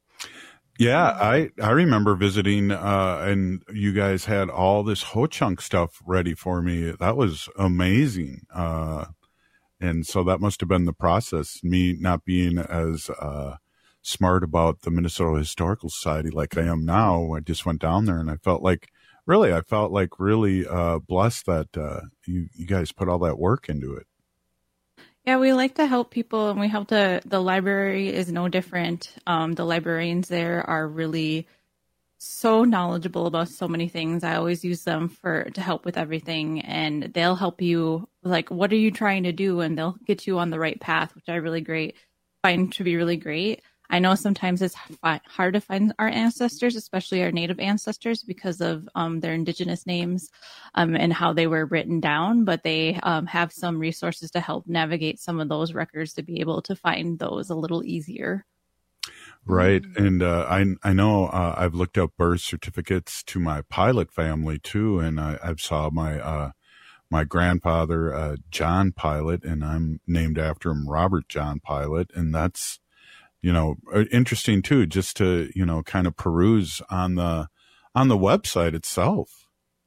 Yeah, I, I remember visiting uh, and you guys had all this Ho-Chunk stuff ready for me. That was amazing. Uh, and so that must have been the process, me not being as uh, smart about the Minnesota Historical Society like I am now. I just went down there and I felt like, really, I felt like really uh, blessed that uh, you, you guys put all that work into it. Yeah, we like to help people, and we help to, the library is no different. Um, the librarians there are really so knowledgeable about so many things. I always use them for to help with everything, and they'll help you, like, what are you trying to do? And they'll get you on the right path, which I really great find to be really great. I know sometimes it's hard to find our ancestors, especially our Native ancestors, because of um, their indigenous names um, and how they were written down, but they um, have some resources to help navigate some of those records to be able to find those a little easier. Right. And uh, I I know uh, I've looked up birth certificates to my pilot family, too, and I, I've saw my uh, my grandfather, uh, John Pilot, and I'm named after him, Robert John Pilot, and that's, you know, interesting too, just to, you know, kind of peruse on the, on the website itself.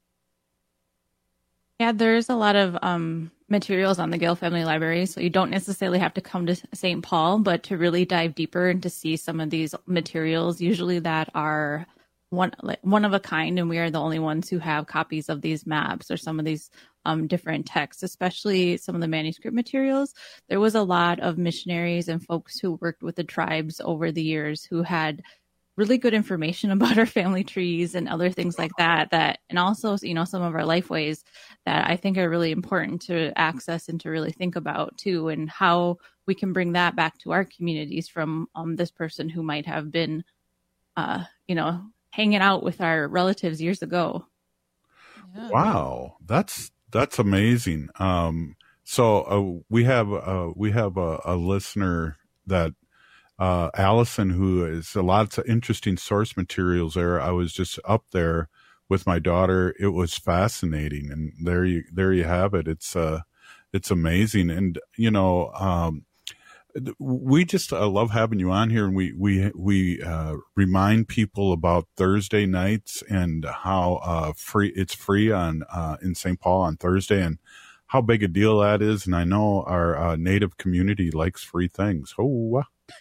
Yeah, there's a lot of um, materials on the Gale Family Library, so you don't necessarily have to come to Saint Paul, but to really dive deeper and to see some of these materials, usually that are one like one of a kind, and we are the only ones who have copies of these maps or some of these um, different texts, especially some of the manuscript materials. There was a lot of missionaries and folks who worked with the tribes over the years who had really good information about our family trees and other things like that, that, and also, you know, some of our life ways that I think are really important to access and to really think about too, and how we can bring that back to our communities from um, this person who might have been, uh, you know, hanging out with our relatives years ago. Yeah. Wow. That's, that's amazing. Um, so uh, we have, uh, we have a, a listener that, uh, Allison, who is a lot of interesting source materials there. I was just up there with my daughter. It was fascinating. And there you, there you have it. It's, uh, it's amazing. And, you know, um, we just uh, love having you on here, and we we we uh, remind people about Thursday nights and how uh, free it's free on uh, in Saint Paul on Thursday, and how big a deal that is. And I know our uh, Native community likes free things. Oh,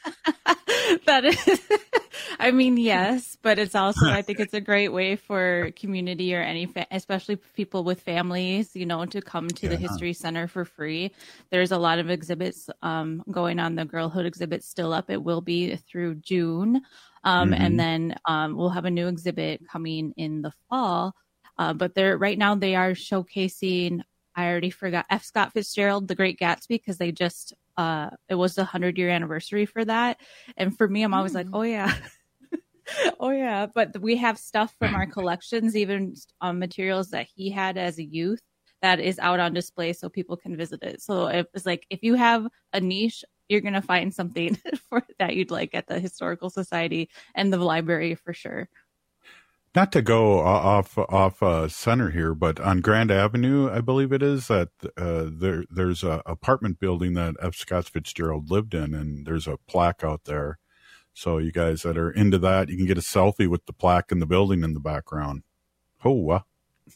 that is. I mean, yes, but it's also, I think it's a great way for community or any, fa- especially people with families, you know, to come to yeah. the History Center for free. There's a lot of exhibits um, going on. The Girlhood exhibit's still up. It will be through June. Um, mm-hmm. And then um, we'll have a new exhibit coming in the fall. Uh, but they're right now they are showcasing, I already forgot, F. Scott Fitzgerald, The Great Gatsby, because they just, uh, it was the hundred year anniversary for that. And for me, I'm always mm. like, oh yeah. Oh yeah, but we have stuff from our collections, even um, materials that he had as a youth, that is out on display so people can visit it. So it's like, if you have a niche, you're gonna find something for that you'd like at the Historical Society and the library for sure. Not to go off off uh, center here, but on Grand Avenue, I believe it is, that uh, there there's a apartment building that F. Scott Fitzgerald lived in, and there's a plaque out there. So you guys that are into that, you can get a selfie with the plaque in the building in the background. Oh, uh.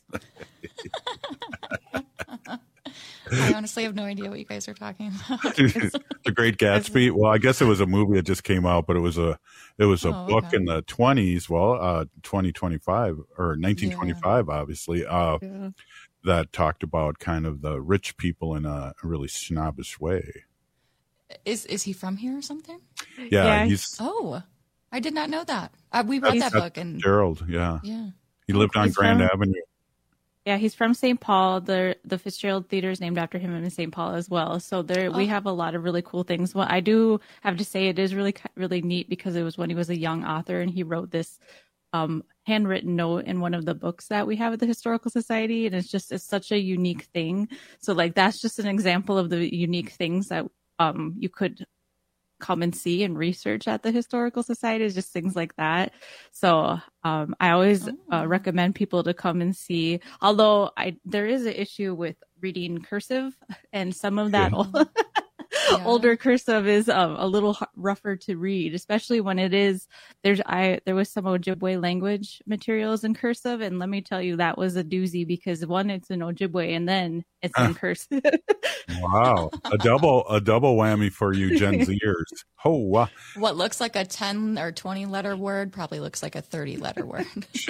I honestly have no idea what you guys are talking about. The Great Gatsby. Well, I guess it was a movie that just came out, but it was a it was a oh, book okay. in the twenties. Well, uh, twenty twenty-five or nineteen twenty-five, yeah. obviously, uh, yeah. that talked about kind of the rich people in a really snobbish way. Is is he from here or something? Yeah, yeah. he's. Oh, I did not know that. Uh, we read that book and Gerald. Yeah, yeah. He lived on He's Grand from- Avenue. Yeah, he's from Saint Paul. The the Fitzgerald Theater is named after him in Saint Paul as well. So there, we Oh. have a lot of really cool things. Well, I do have to say it is really really neat because it was when he was a young author and he wrote this um, handwritten note in one of the books that we have at the Historical Society, and it's just it's such a unique thing. So like that's just an example of the unique things that um, you could come and see and research at the Historical Society, is just things like that. So um, I always uh, recommend people to come and see, although I there is an issue with reading cursive, and some of that Yeah. old, older cursive is um, a little h- rougher to read, especially when it is there's I there was some Ojibwe language materials in cursive, and let me tell you, that was a doozy because one, it's in Ojibwe, and then it's in cursive. Wow, a double a double whammy for you Gen Zers. Oh, wow. What looks like a ten or twenty letter word probably looks like a thirty letter word.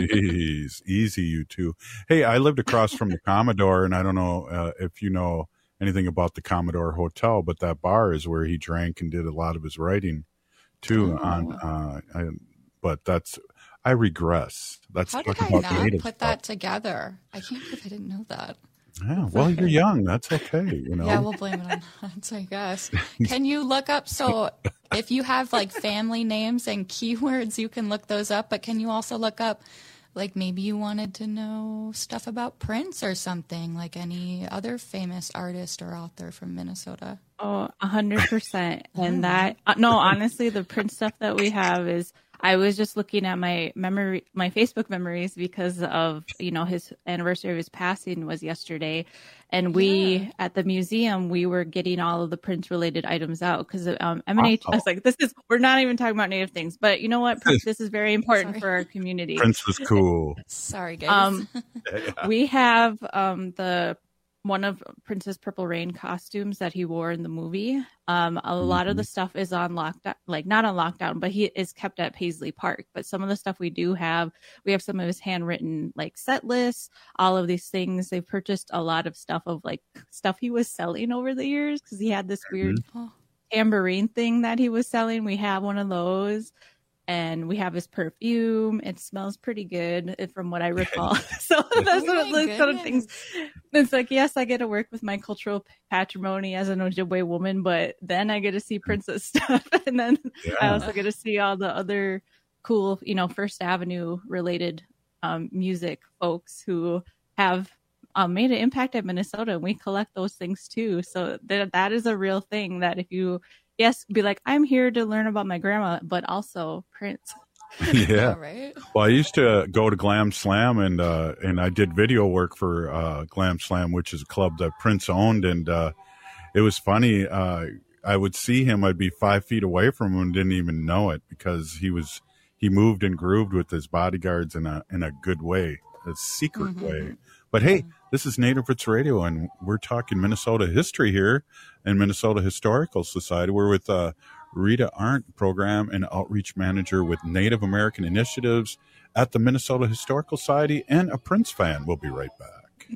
Jeez, easy, you two. Hey, I lived across from the Commodore, and I don't know uh, if you know anything about the Commodore Hotel, but that bar is where he drank and did a lot of his writing too. Oh. On, uh, I, but that's I regress. That's How did talking I about not native put stuff. that together? I can't believe I didn't know that. Yeah, well, you're young. That's okay. You know. Yeah, we'll blame it on that, I guess. Can you look up, so if you have like family names and keywords, you can look those up, but can you also look up, like maybe you wanted to know stuff about Prince or something, like any other famous artist or author from Minnesota? Oh, a hundred percent. And that, uh, no, honestly, the Prince stuff that we have is, I was just looking at my memory, my Facebook memories because of, you know, his anniversary of his passing was yesterday. And we, Yeah. at the museum, we were getting all of the Prince related items out because um, M and H, I Wow. was like, this is, we're not even talking about native things, but you know what? Prince, this is very important Sorry. for our community. Prince was cool. Sorry, guys. Um, Yeah. we have um, the one of Princess Purple Rain costumes that he wore in the movie. Um, a lot of the stuff is on lockdown, like not on lockdown, but he is kept at Paisley Park. But some of the stuff we do have, we have some of his handwritten like set lists, all of these things. They've purchased a lot of stuff of like stuff he was selling over the years because he had this weird Oh. tambourine thing that he was selling. We have one of those. And we have his perfume. It smells pretty good, if- from what I recall. So that's Oh one of my those kind of things. goodness. It's like, yes, I get to work with my cultural patrimony as an Ojibwe woman, but then I get to see Princess stuff. And then I Yeah. also get to see all the other cool, you know, First Avenue related um, music folks who have um, made an impact at Minnesota. And we collect those things too. So that that is a real thing that if you, yes, be like, I'm here to learn about my grandma, but also Prince. Yeah. All right. Well, I used to go to Glam Slam, and uh, and I did video work for uh, Glam Slam, which is a club that Prince owned, and uh, it was funny. Uh, I would see him; I'd be five feet away from him and didn't even know it because he was he moved and grooved with his bodyguards in a in a good way, a secret Mhm. way. But hey, this is Native Roots Radio, and we're talking Minnesota history here and Minnesota Historical Society. We're with uh, Rita Arndt, Program and Outreach Manager with Native American Initiatives at the Minnesota Historical Society, and a Prince fan. We'll be right back.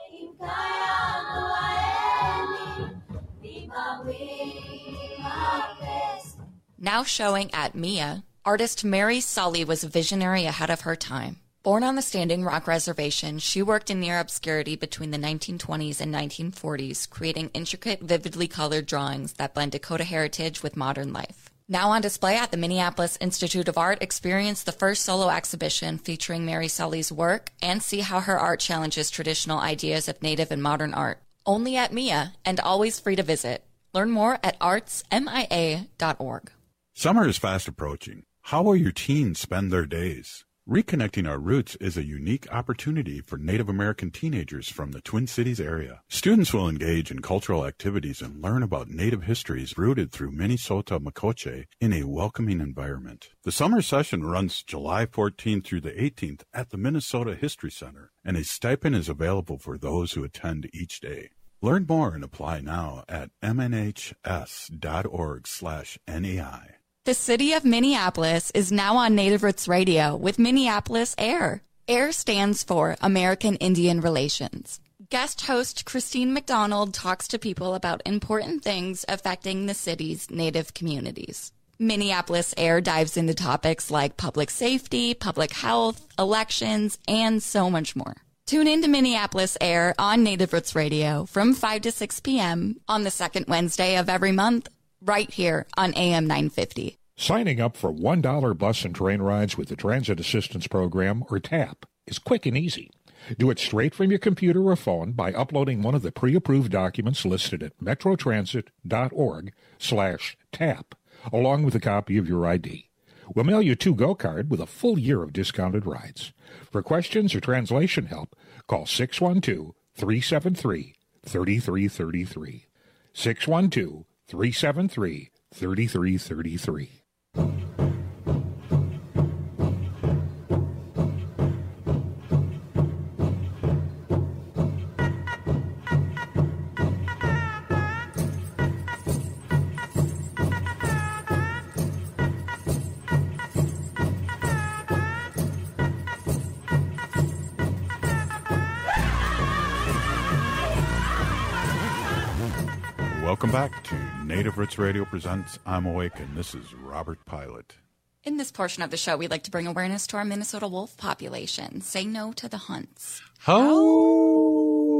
Now showing at Mia, artist Mary Sully was a visionary ahead of her time. Born on the Standing Rock Reservation, she worked in near obscurity between the nineteen twenties and nineteen forties, creating intricate, vividly colored drawings that blend Dakota heritage with modern life. Now on display at the Minneapolis Institute of Art, experience the first solo exhibition featuring Mary Sully's work and see how her art challenges traditional ideas of Native and modern art. Only at Mia, and always free to visit. Learn more at arts mia dot org. Summer is fast approaching. How will your teens spend their days? Reconnecting Our Roots is a unique opportunity for Native American teenagers from the Twin Cities area. Students will engage in cultural activities and learn about Native histories rooted through Minnesota Makoche in a welcoming environment. The summer session runs July fourteenth through the eighteenth at the Minnesota History Center, and a stipend is available for those who attend each day. Learn more and apply now at m n h s dot org slash N A I. The city of Minneapolis is now on Native Roots Radio with Minneapolis AIR. AIR stands for American Indian Relations. Guest host Christine McDonald talks to people about important things affecting the city's Native communities. Minneapolis Air dives into topics like public safety, public health, elections, and so much more. Tune in to Minneapolis Air on Native Roots Radio from five to six p.m. on the second Wednesday of every month, right here on A M nine fifty. Signing up for one dollar bus and train rides with the Transit Assistance Program, or TAP, is quick and easy. Do it straight from your computer or phone by uploading one of the pre-approved documents listed at metrotransit.org slash tap, along with a copy of your I D. We'll mail you a to-go card with a full year of discounted rides. For questions or translation help, call six one two, three seven three, three three three three. six one two, three seven three, three three three three. Welcome back to Native Roots Radio presents I'm Awake, and this is Robert Pilot. In this portion of the show, we'd like to bring awareness to our Minnesota wolf population. Say no to the hunts. Oh!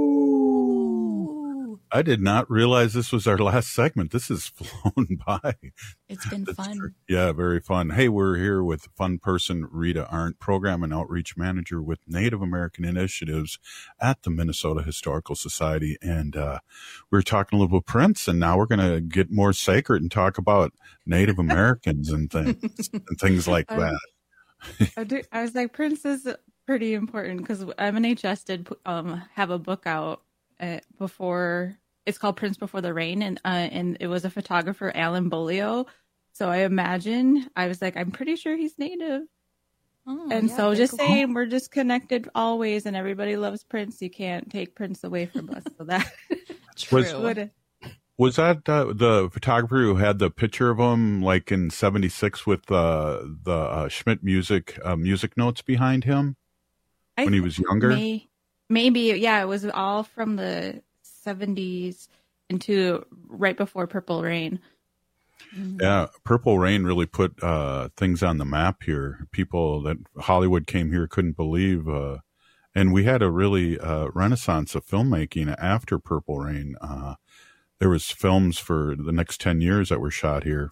I did not realize this was our last segment. This has flown by. It's been That's fun. True. Yeah, very fun. Hey, we're here with fun person Rita Arndt, Program and Outreach Manager with Native American Initiatives at the Minnesota Historical Society. And uh, we were talking a little bit Prince, and now we're going to get more sacred and talk about Native Americans and things and things like Um, that. I, do, I was like, Prince is pretty important because M N H S did um, have a book out uh, before. It's called Prince Before the Rain, and uh, and it was a photographer, Alan Bolio. So I imagine, I was like, I'm pretty sure he's Native. Oh, and yeah, so very just cool. saying, we're just connected always, and everybody loves Prince. You can't take Prince away from us. So that Was- would Was that uh, the photographer who had the picture of him, like in seventy-six, with uh, the uh, Schmidt music uh, music notes behind him when he was younger? May, maybe, yeah, it was all from the seventies into right before Purple Rain. Yeah, Purple Rain really put uh, things on the map here. People that Hollywood came here couldn't believe. Uh, and we had a really uh, renaissance of filmmaking after Purple Rain. Uh, there was films for the next ten years that were shot here.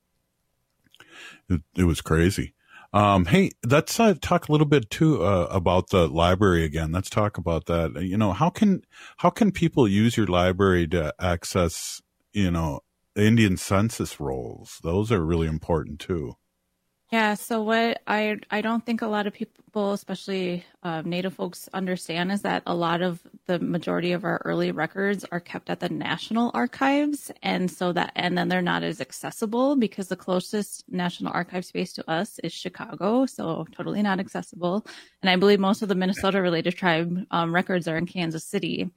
It, it was crazy. Um, hey, let's uh, talk a little bit too uh, about the library again. Let's talk about that. You know, how can how can people use your library to access, you know, Indian census rolls? Those are really important too. Yeah, so what I I don't think a lot of people, especially uh, Native folks, understand is that a lot of the majority of our early records are kept at the National Archives, and so that and then they're not as accessible because the closest National Archive space to us is Chicago, so totally not accessible. And I believe most of the Minnesota-related tribe um, records are in Kansas City.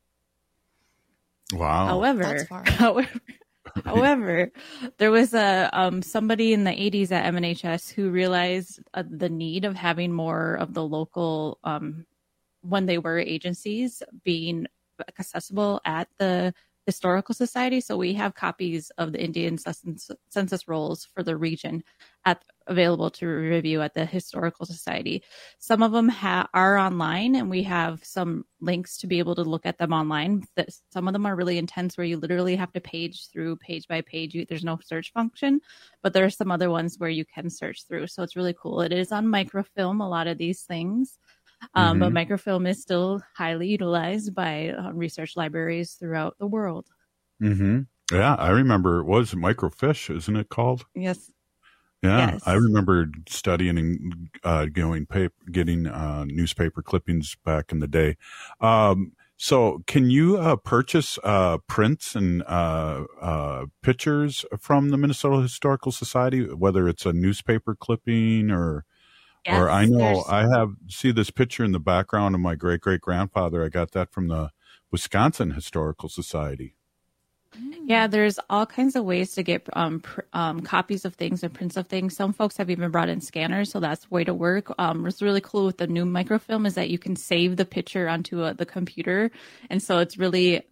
Wow. However, however. However, there was a um, somebody in the eighties at M N H S who realized uh, the need of having more of the local, um, when they were agencies, being accessible at the Historical Society. So we have copies of the Indian census, census rolls for the region at available to review at the Historical Society. Some of them ha- are online, and we have some links to be able to look at them online. That some of them are really intense, where you literally have to page through page by page. You, there's no search function, but there are some other ones where you can search through. So it's really cool. It is on microfilm, a lot of these things. Um, Mhm. But microfilm is still highly utilized by uh, research libraries throughout the world. Mm-hmm. Yeah, I remember. It was Microfiche, isn't it called? Yes. Yeah, Yes. I remember studying and uh, going paper, getting uh, newspaper clippings back in the day. Um, so, can you uh, purchase uh, prints and uh, uh, pictures from the Minnesota Historical Society, whether it's a newspaper clipping or? Yes, or I know there's- I have see this picture in the background of my great great grandfather. I got that from the Wisconsin Historical Society. Yeah, there's all kinds of ways to get um, pr- um, copies of things and prints of things. Some folks have even brought in scanners, so that's way to work. Um, what's really cool with the new microfilm is that you can save the picture onto a, the computer, and so it's really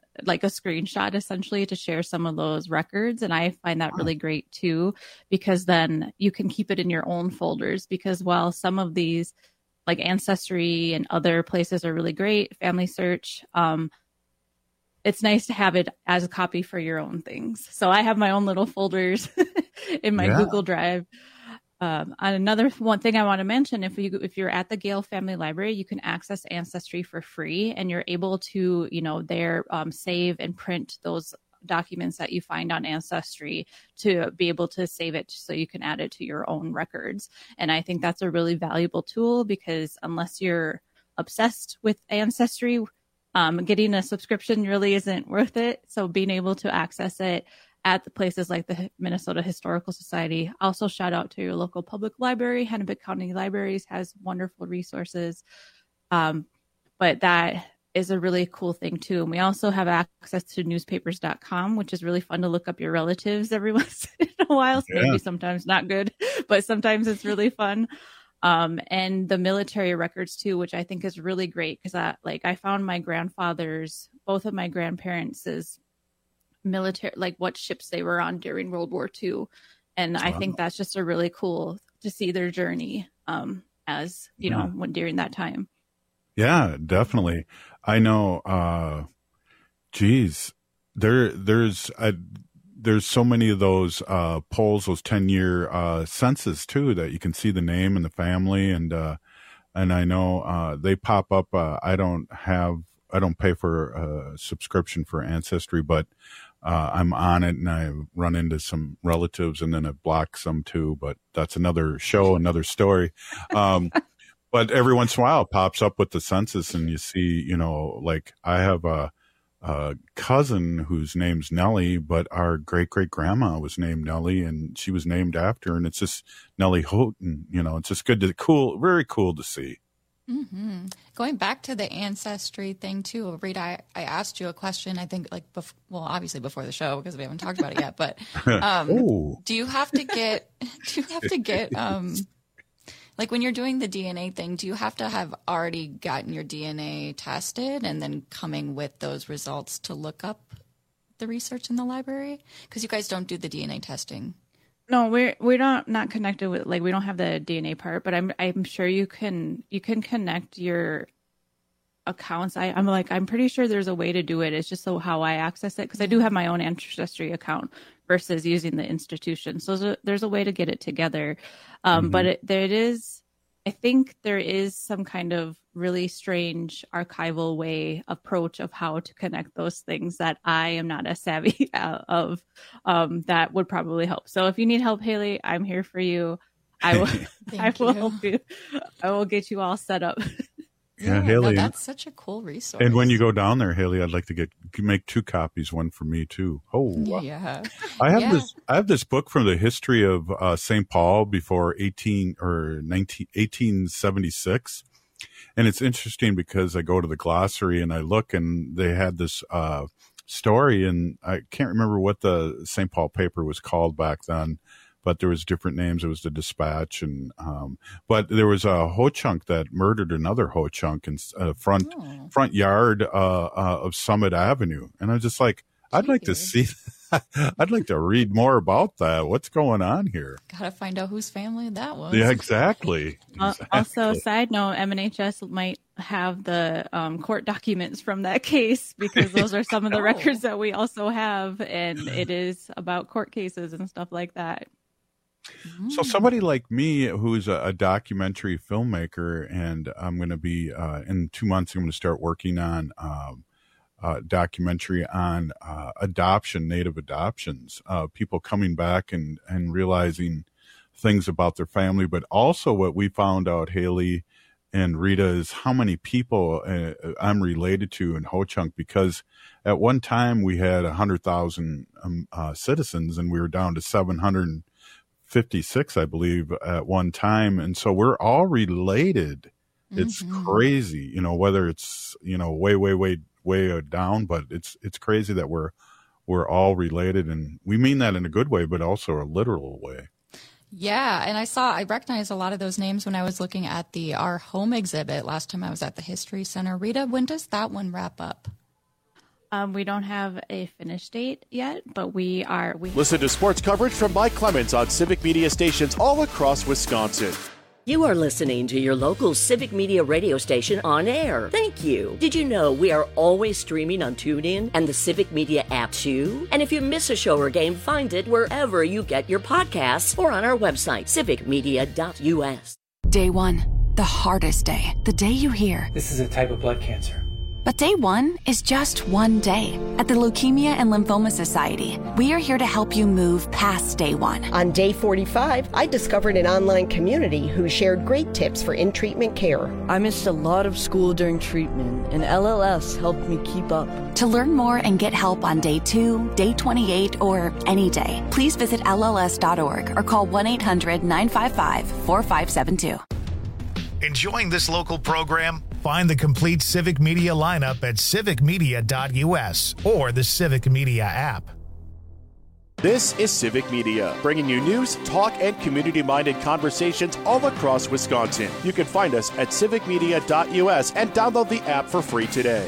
like a screenshot essentially to share some of those records. And I find that really great too, because then you can keep it in your own folders, because while some of these like Ancestry and other places are really great, Family Search, um, it's nice to have it as a copy for your own things. So I have my own little folders in my Yeah. Google Drive. Um, and another one thing I want to mention, if you if you're at the Gale Family Library, you can access Ancestry for free, and you're able to, you know, there um, save and print those documents that you find on Ancestry to be able to save it so you can add it to your own records. And I think that's a really valuable tool, because unless you're obsessed with Ancestry, um, getting a subscription really isn't worth it. So being able to access it at the places like the Minnesota Historical Society. Also, shout out to your local public library. Hennepin County Libraries has wonderful resources. Um, but that is a really cool thing too. And we also have access to newspapers dot com, which is really fun to look up your relatives every once in a while. So Yeah. maybe sometimes not good, but sometimes it's really fun. Um, and the military records too, which I think is really great, because I like I found my grandfather's, both of my grandparents' military, like what ships they were on during World War Two. And I think that's just a really cool to see their journey um, as, you Yeah. know, when during that time. Yeah, definitely. I know. Uh, geez, there, there's, a, there's so many of those uh, polls, those ten year uh, census too, that you can see the name and the family, and uh, and I know uh, they pop up. Uh, I don't have, I don't pay for a subscription for Ancestry, but uh, I'm on it, and I run into some relatives, and then I block some too. But that's another show, another story. Um, But every once in a while it pops up with the census, and you see, you know, like I have a, a cousin whose name's Nellie, but our great great grandma was named Nellie, and she was named after, and it's just Nellie Houghton. You know, it's just good to cool, very cool to see. Mm-hmm. Going back to the Ancestry thing too, Rita, I, I asked you a question. I think like, bef- well, obviously before the show because we haven't talked about it yet. But um, Ooh. do you have to get? Do you have to get? Um, Like when you're doing the D N A thing, do you have to have already gotten your D N A tested and then coming with those results to look up the research in the library? Because you guys don't do the D N A testing. No, we're we're not not connected with, like, we don't have the D N A part, but I'm I'm sure you can you can connect your accounts. I, I'm like I'm pretty sure there's a way to do it. It's just so how I access it, because I do have my own Ancestry account versus using the institution. So there's a, there's a way to get it together. Um, Mhm. But it, there it is. I think there is some kind of really strange archival way approach of how to connect those things that I am not as savvy of. Um, that would probably help. So if you need help, Haley, I'm here for you. I will. I will help you. I will get you all set up. Yeah, Yeah, Haley. no, that's such a cool resource. And when you go down there, Haley, I'd like to get make two copies, one for me too. Oh, Yeah. I have Yeah. this. I have this book from the history of uh, Saint Paul before eighteen or nineteen eighteen seventy six, and it's interesting because I go to the glossary and I look, and they had this uh, story, and I can't remember what the Saint Paul paper was called back then, but there was different names. It was the Dispatch, and um, but there was a Ho-Chunk that murdered another Ho-Chunk in uh, front Oh. front yard uh, uh, of Summit Avenue, and I was just like, I'd like to see. I'd like to read more about that. What's going on here? Gotta find out whose family that was. Yeah, exactly. Uh, Exactly. also, side note, M N H S might have the um, court documents from that case, because those are some of the Oh. records that we also have, and it is about court cases and stuff like that. So somebody like me, who's a, a documentary filmmaker, and I'm going to be uh, in two months. I'm going to start working on um, a documentary on uh, adoption, Native adoptions, uh, people coming back and and realizing things about their family, but also what we found out, Haley and Rita, is how many people uh, I'm related to in Ho-Chunk, because at one time we had a hundred thousand um, uh, citizens, and we were down to seven hundred fifty-six, I believe, at one time. And so we're all related. It's Mhm. crazy, you know, whether it's, you know, way, way, way, way down, but it's, it's crazy that we're, we're all related. And we mean that in a good way, but also a literal way. Yeah, and I saw, I recognized a lot of those names when I was looking at the Our Home exhibit last time I was at the History Center. Rita, when does that one wrap up? Um, we don't have a finish date yet, but we are. We Listen to sports coverage from Mike Clemens on Civic Media stations all across Wisconsin. You are listening to your local Civic Media radio station on air. Thank you. Did you know we are always streaming on TuneIn and the Civic Media app too? And if you miss a show or game, find it wherever you get your podcasts or on our website, civic media dot u s. Day one, the hardest day. The day you hear, this is a type of blood cancer. But day one is just one day. At the Leukemia and Lymphoma Society, we are here to help you move past day one. On day forty-five, I discovered an online community who shared great tips for in-treatment care. I missed a lot of school during treatment, and L L S helped me keep up. To learn more and get help on day two, day twenty-eight, or any day, please visit L L S dot org or call one eight hundred nine five five four five seven two. Enjoying this local program? Find the complete Civic Media lineup at civic media dot u s or the Civic Media app. This is Civic Media, bringing you news, talk, and community-minded conversations all across Wisconsin. You can find us at civic media dot u s and download the app for free today.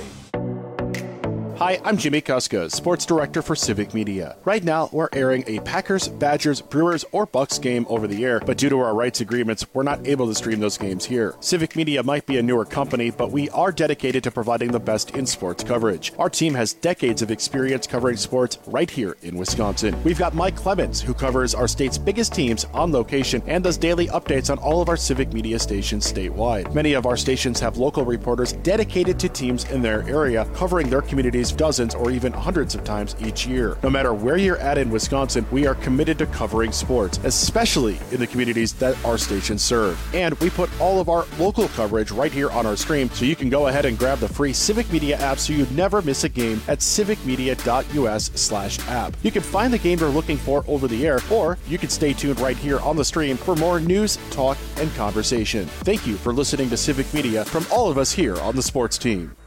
Hi, I'm Jimmy Kuska, Sports Director for Civic Media. Right now, we're airing a Packers, Badgers, Brewers, or Bucks game over the air, but due to our rights agreements, we're not able to stream those games here. Civic Media might be a newer company, but we are dedicated to providing the best in sports coverage. Our team has decades of experience covering sports right here in Wisconsin. We've got Mike Clemens, who covers our state's biggest teams on location and does daily updates on all of our Civic Media stations statewide. Many of our stations have local reporters dedicated to teams in their area, covering their communities dozens or even hundreds of times each year. No matter where you're at in Wisconsin, we are committed to covering sports, especially in the communities that our stations serve. And we put all of our local coverage right here on our stream, so you can go ahead and grab the free Civic Media app so you never miss a game at civic media dot u s slash app. You can find the game you're looking for over the air, or you can stay tuned right here on the stream for more news, talk, and conversation. Thank you for listening to Civic Media from all of us here on the sports team.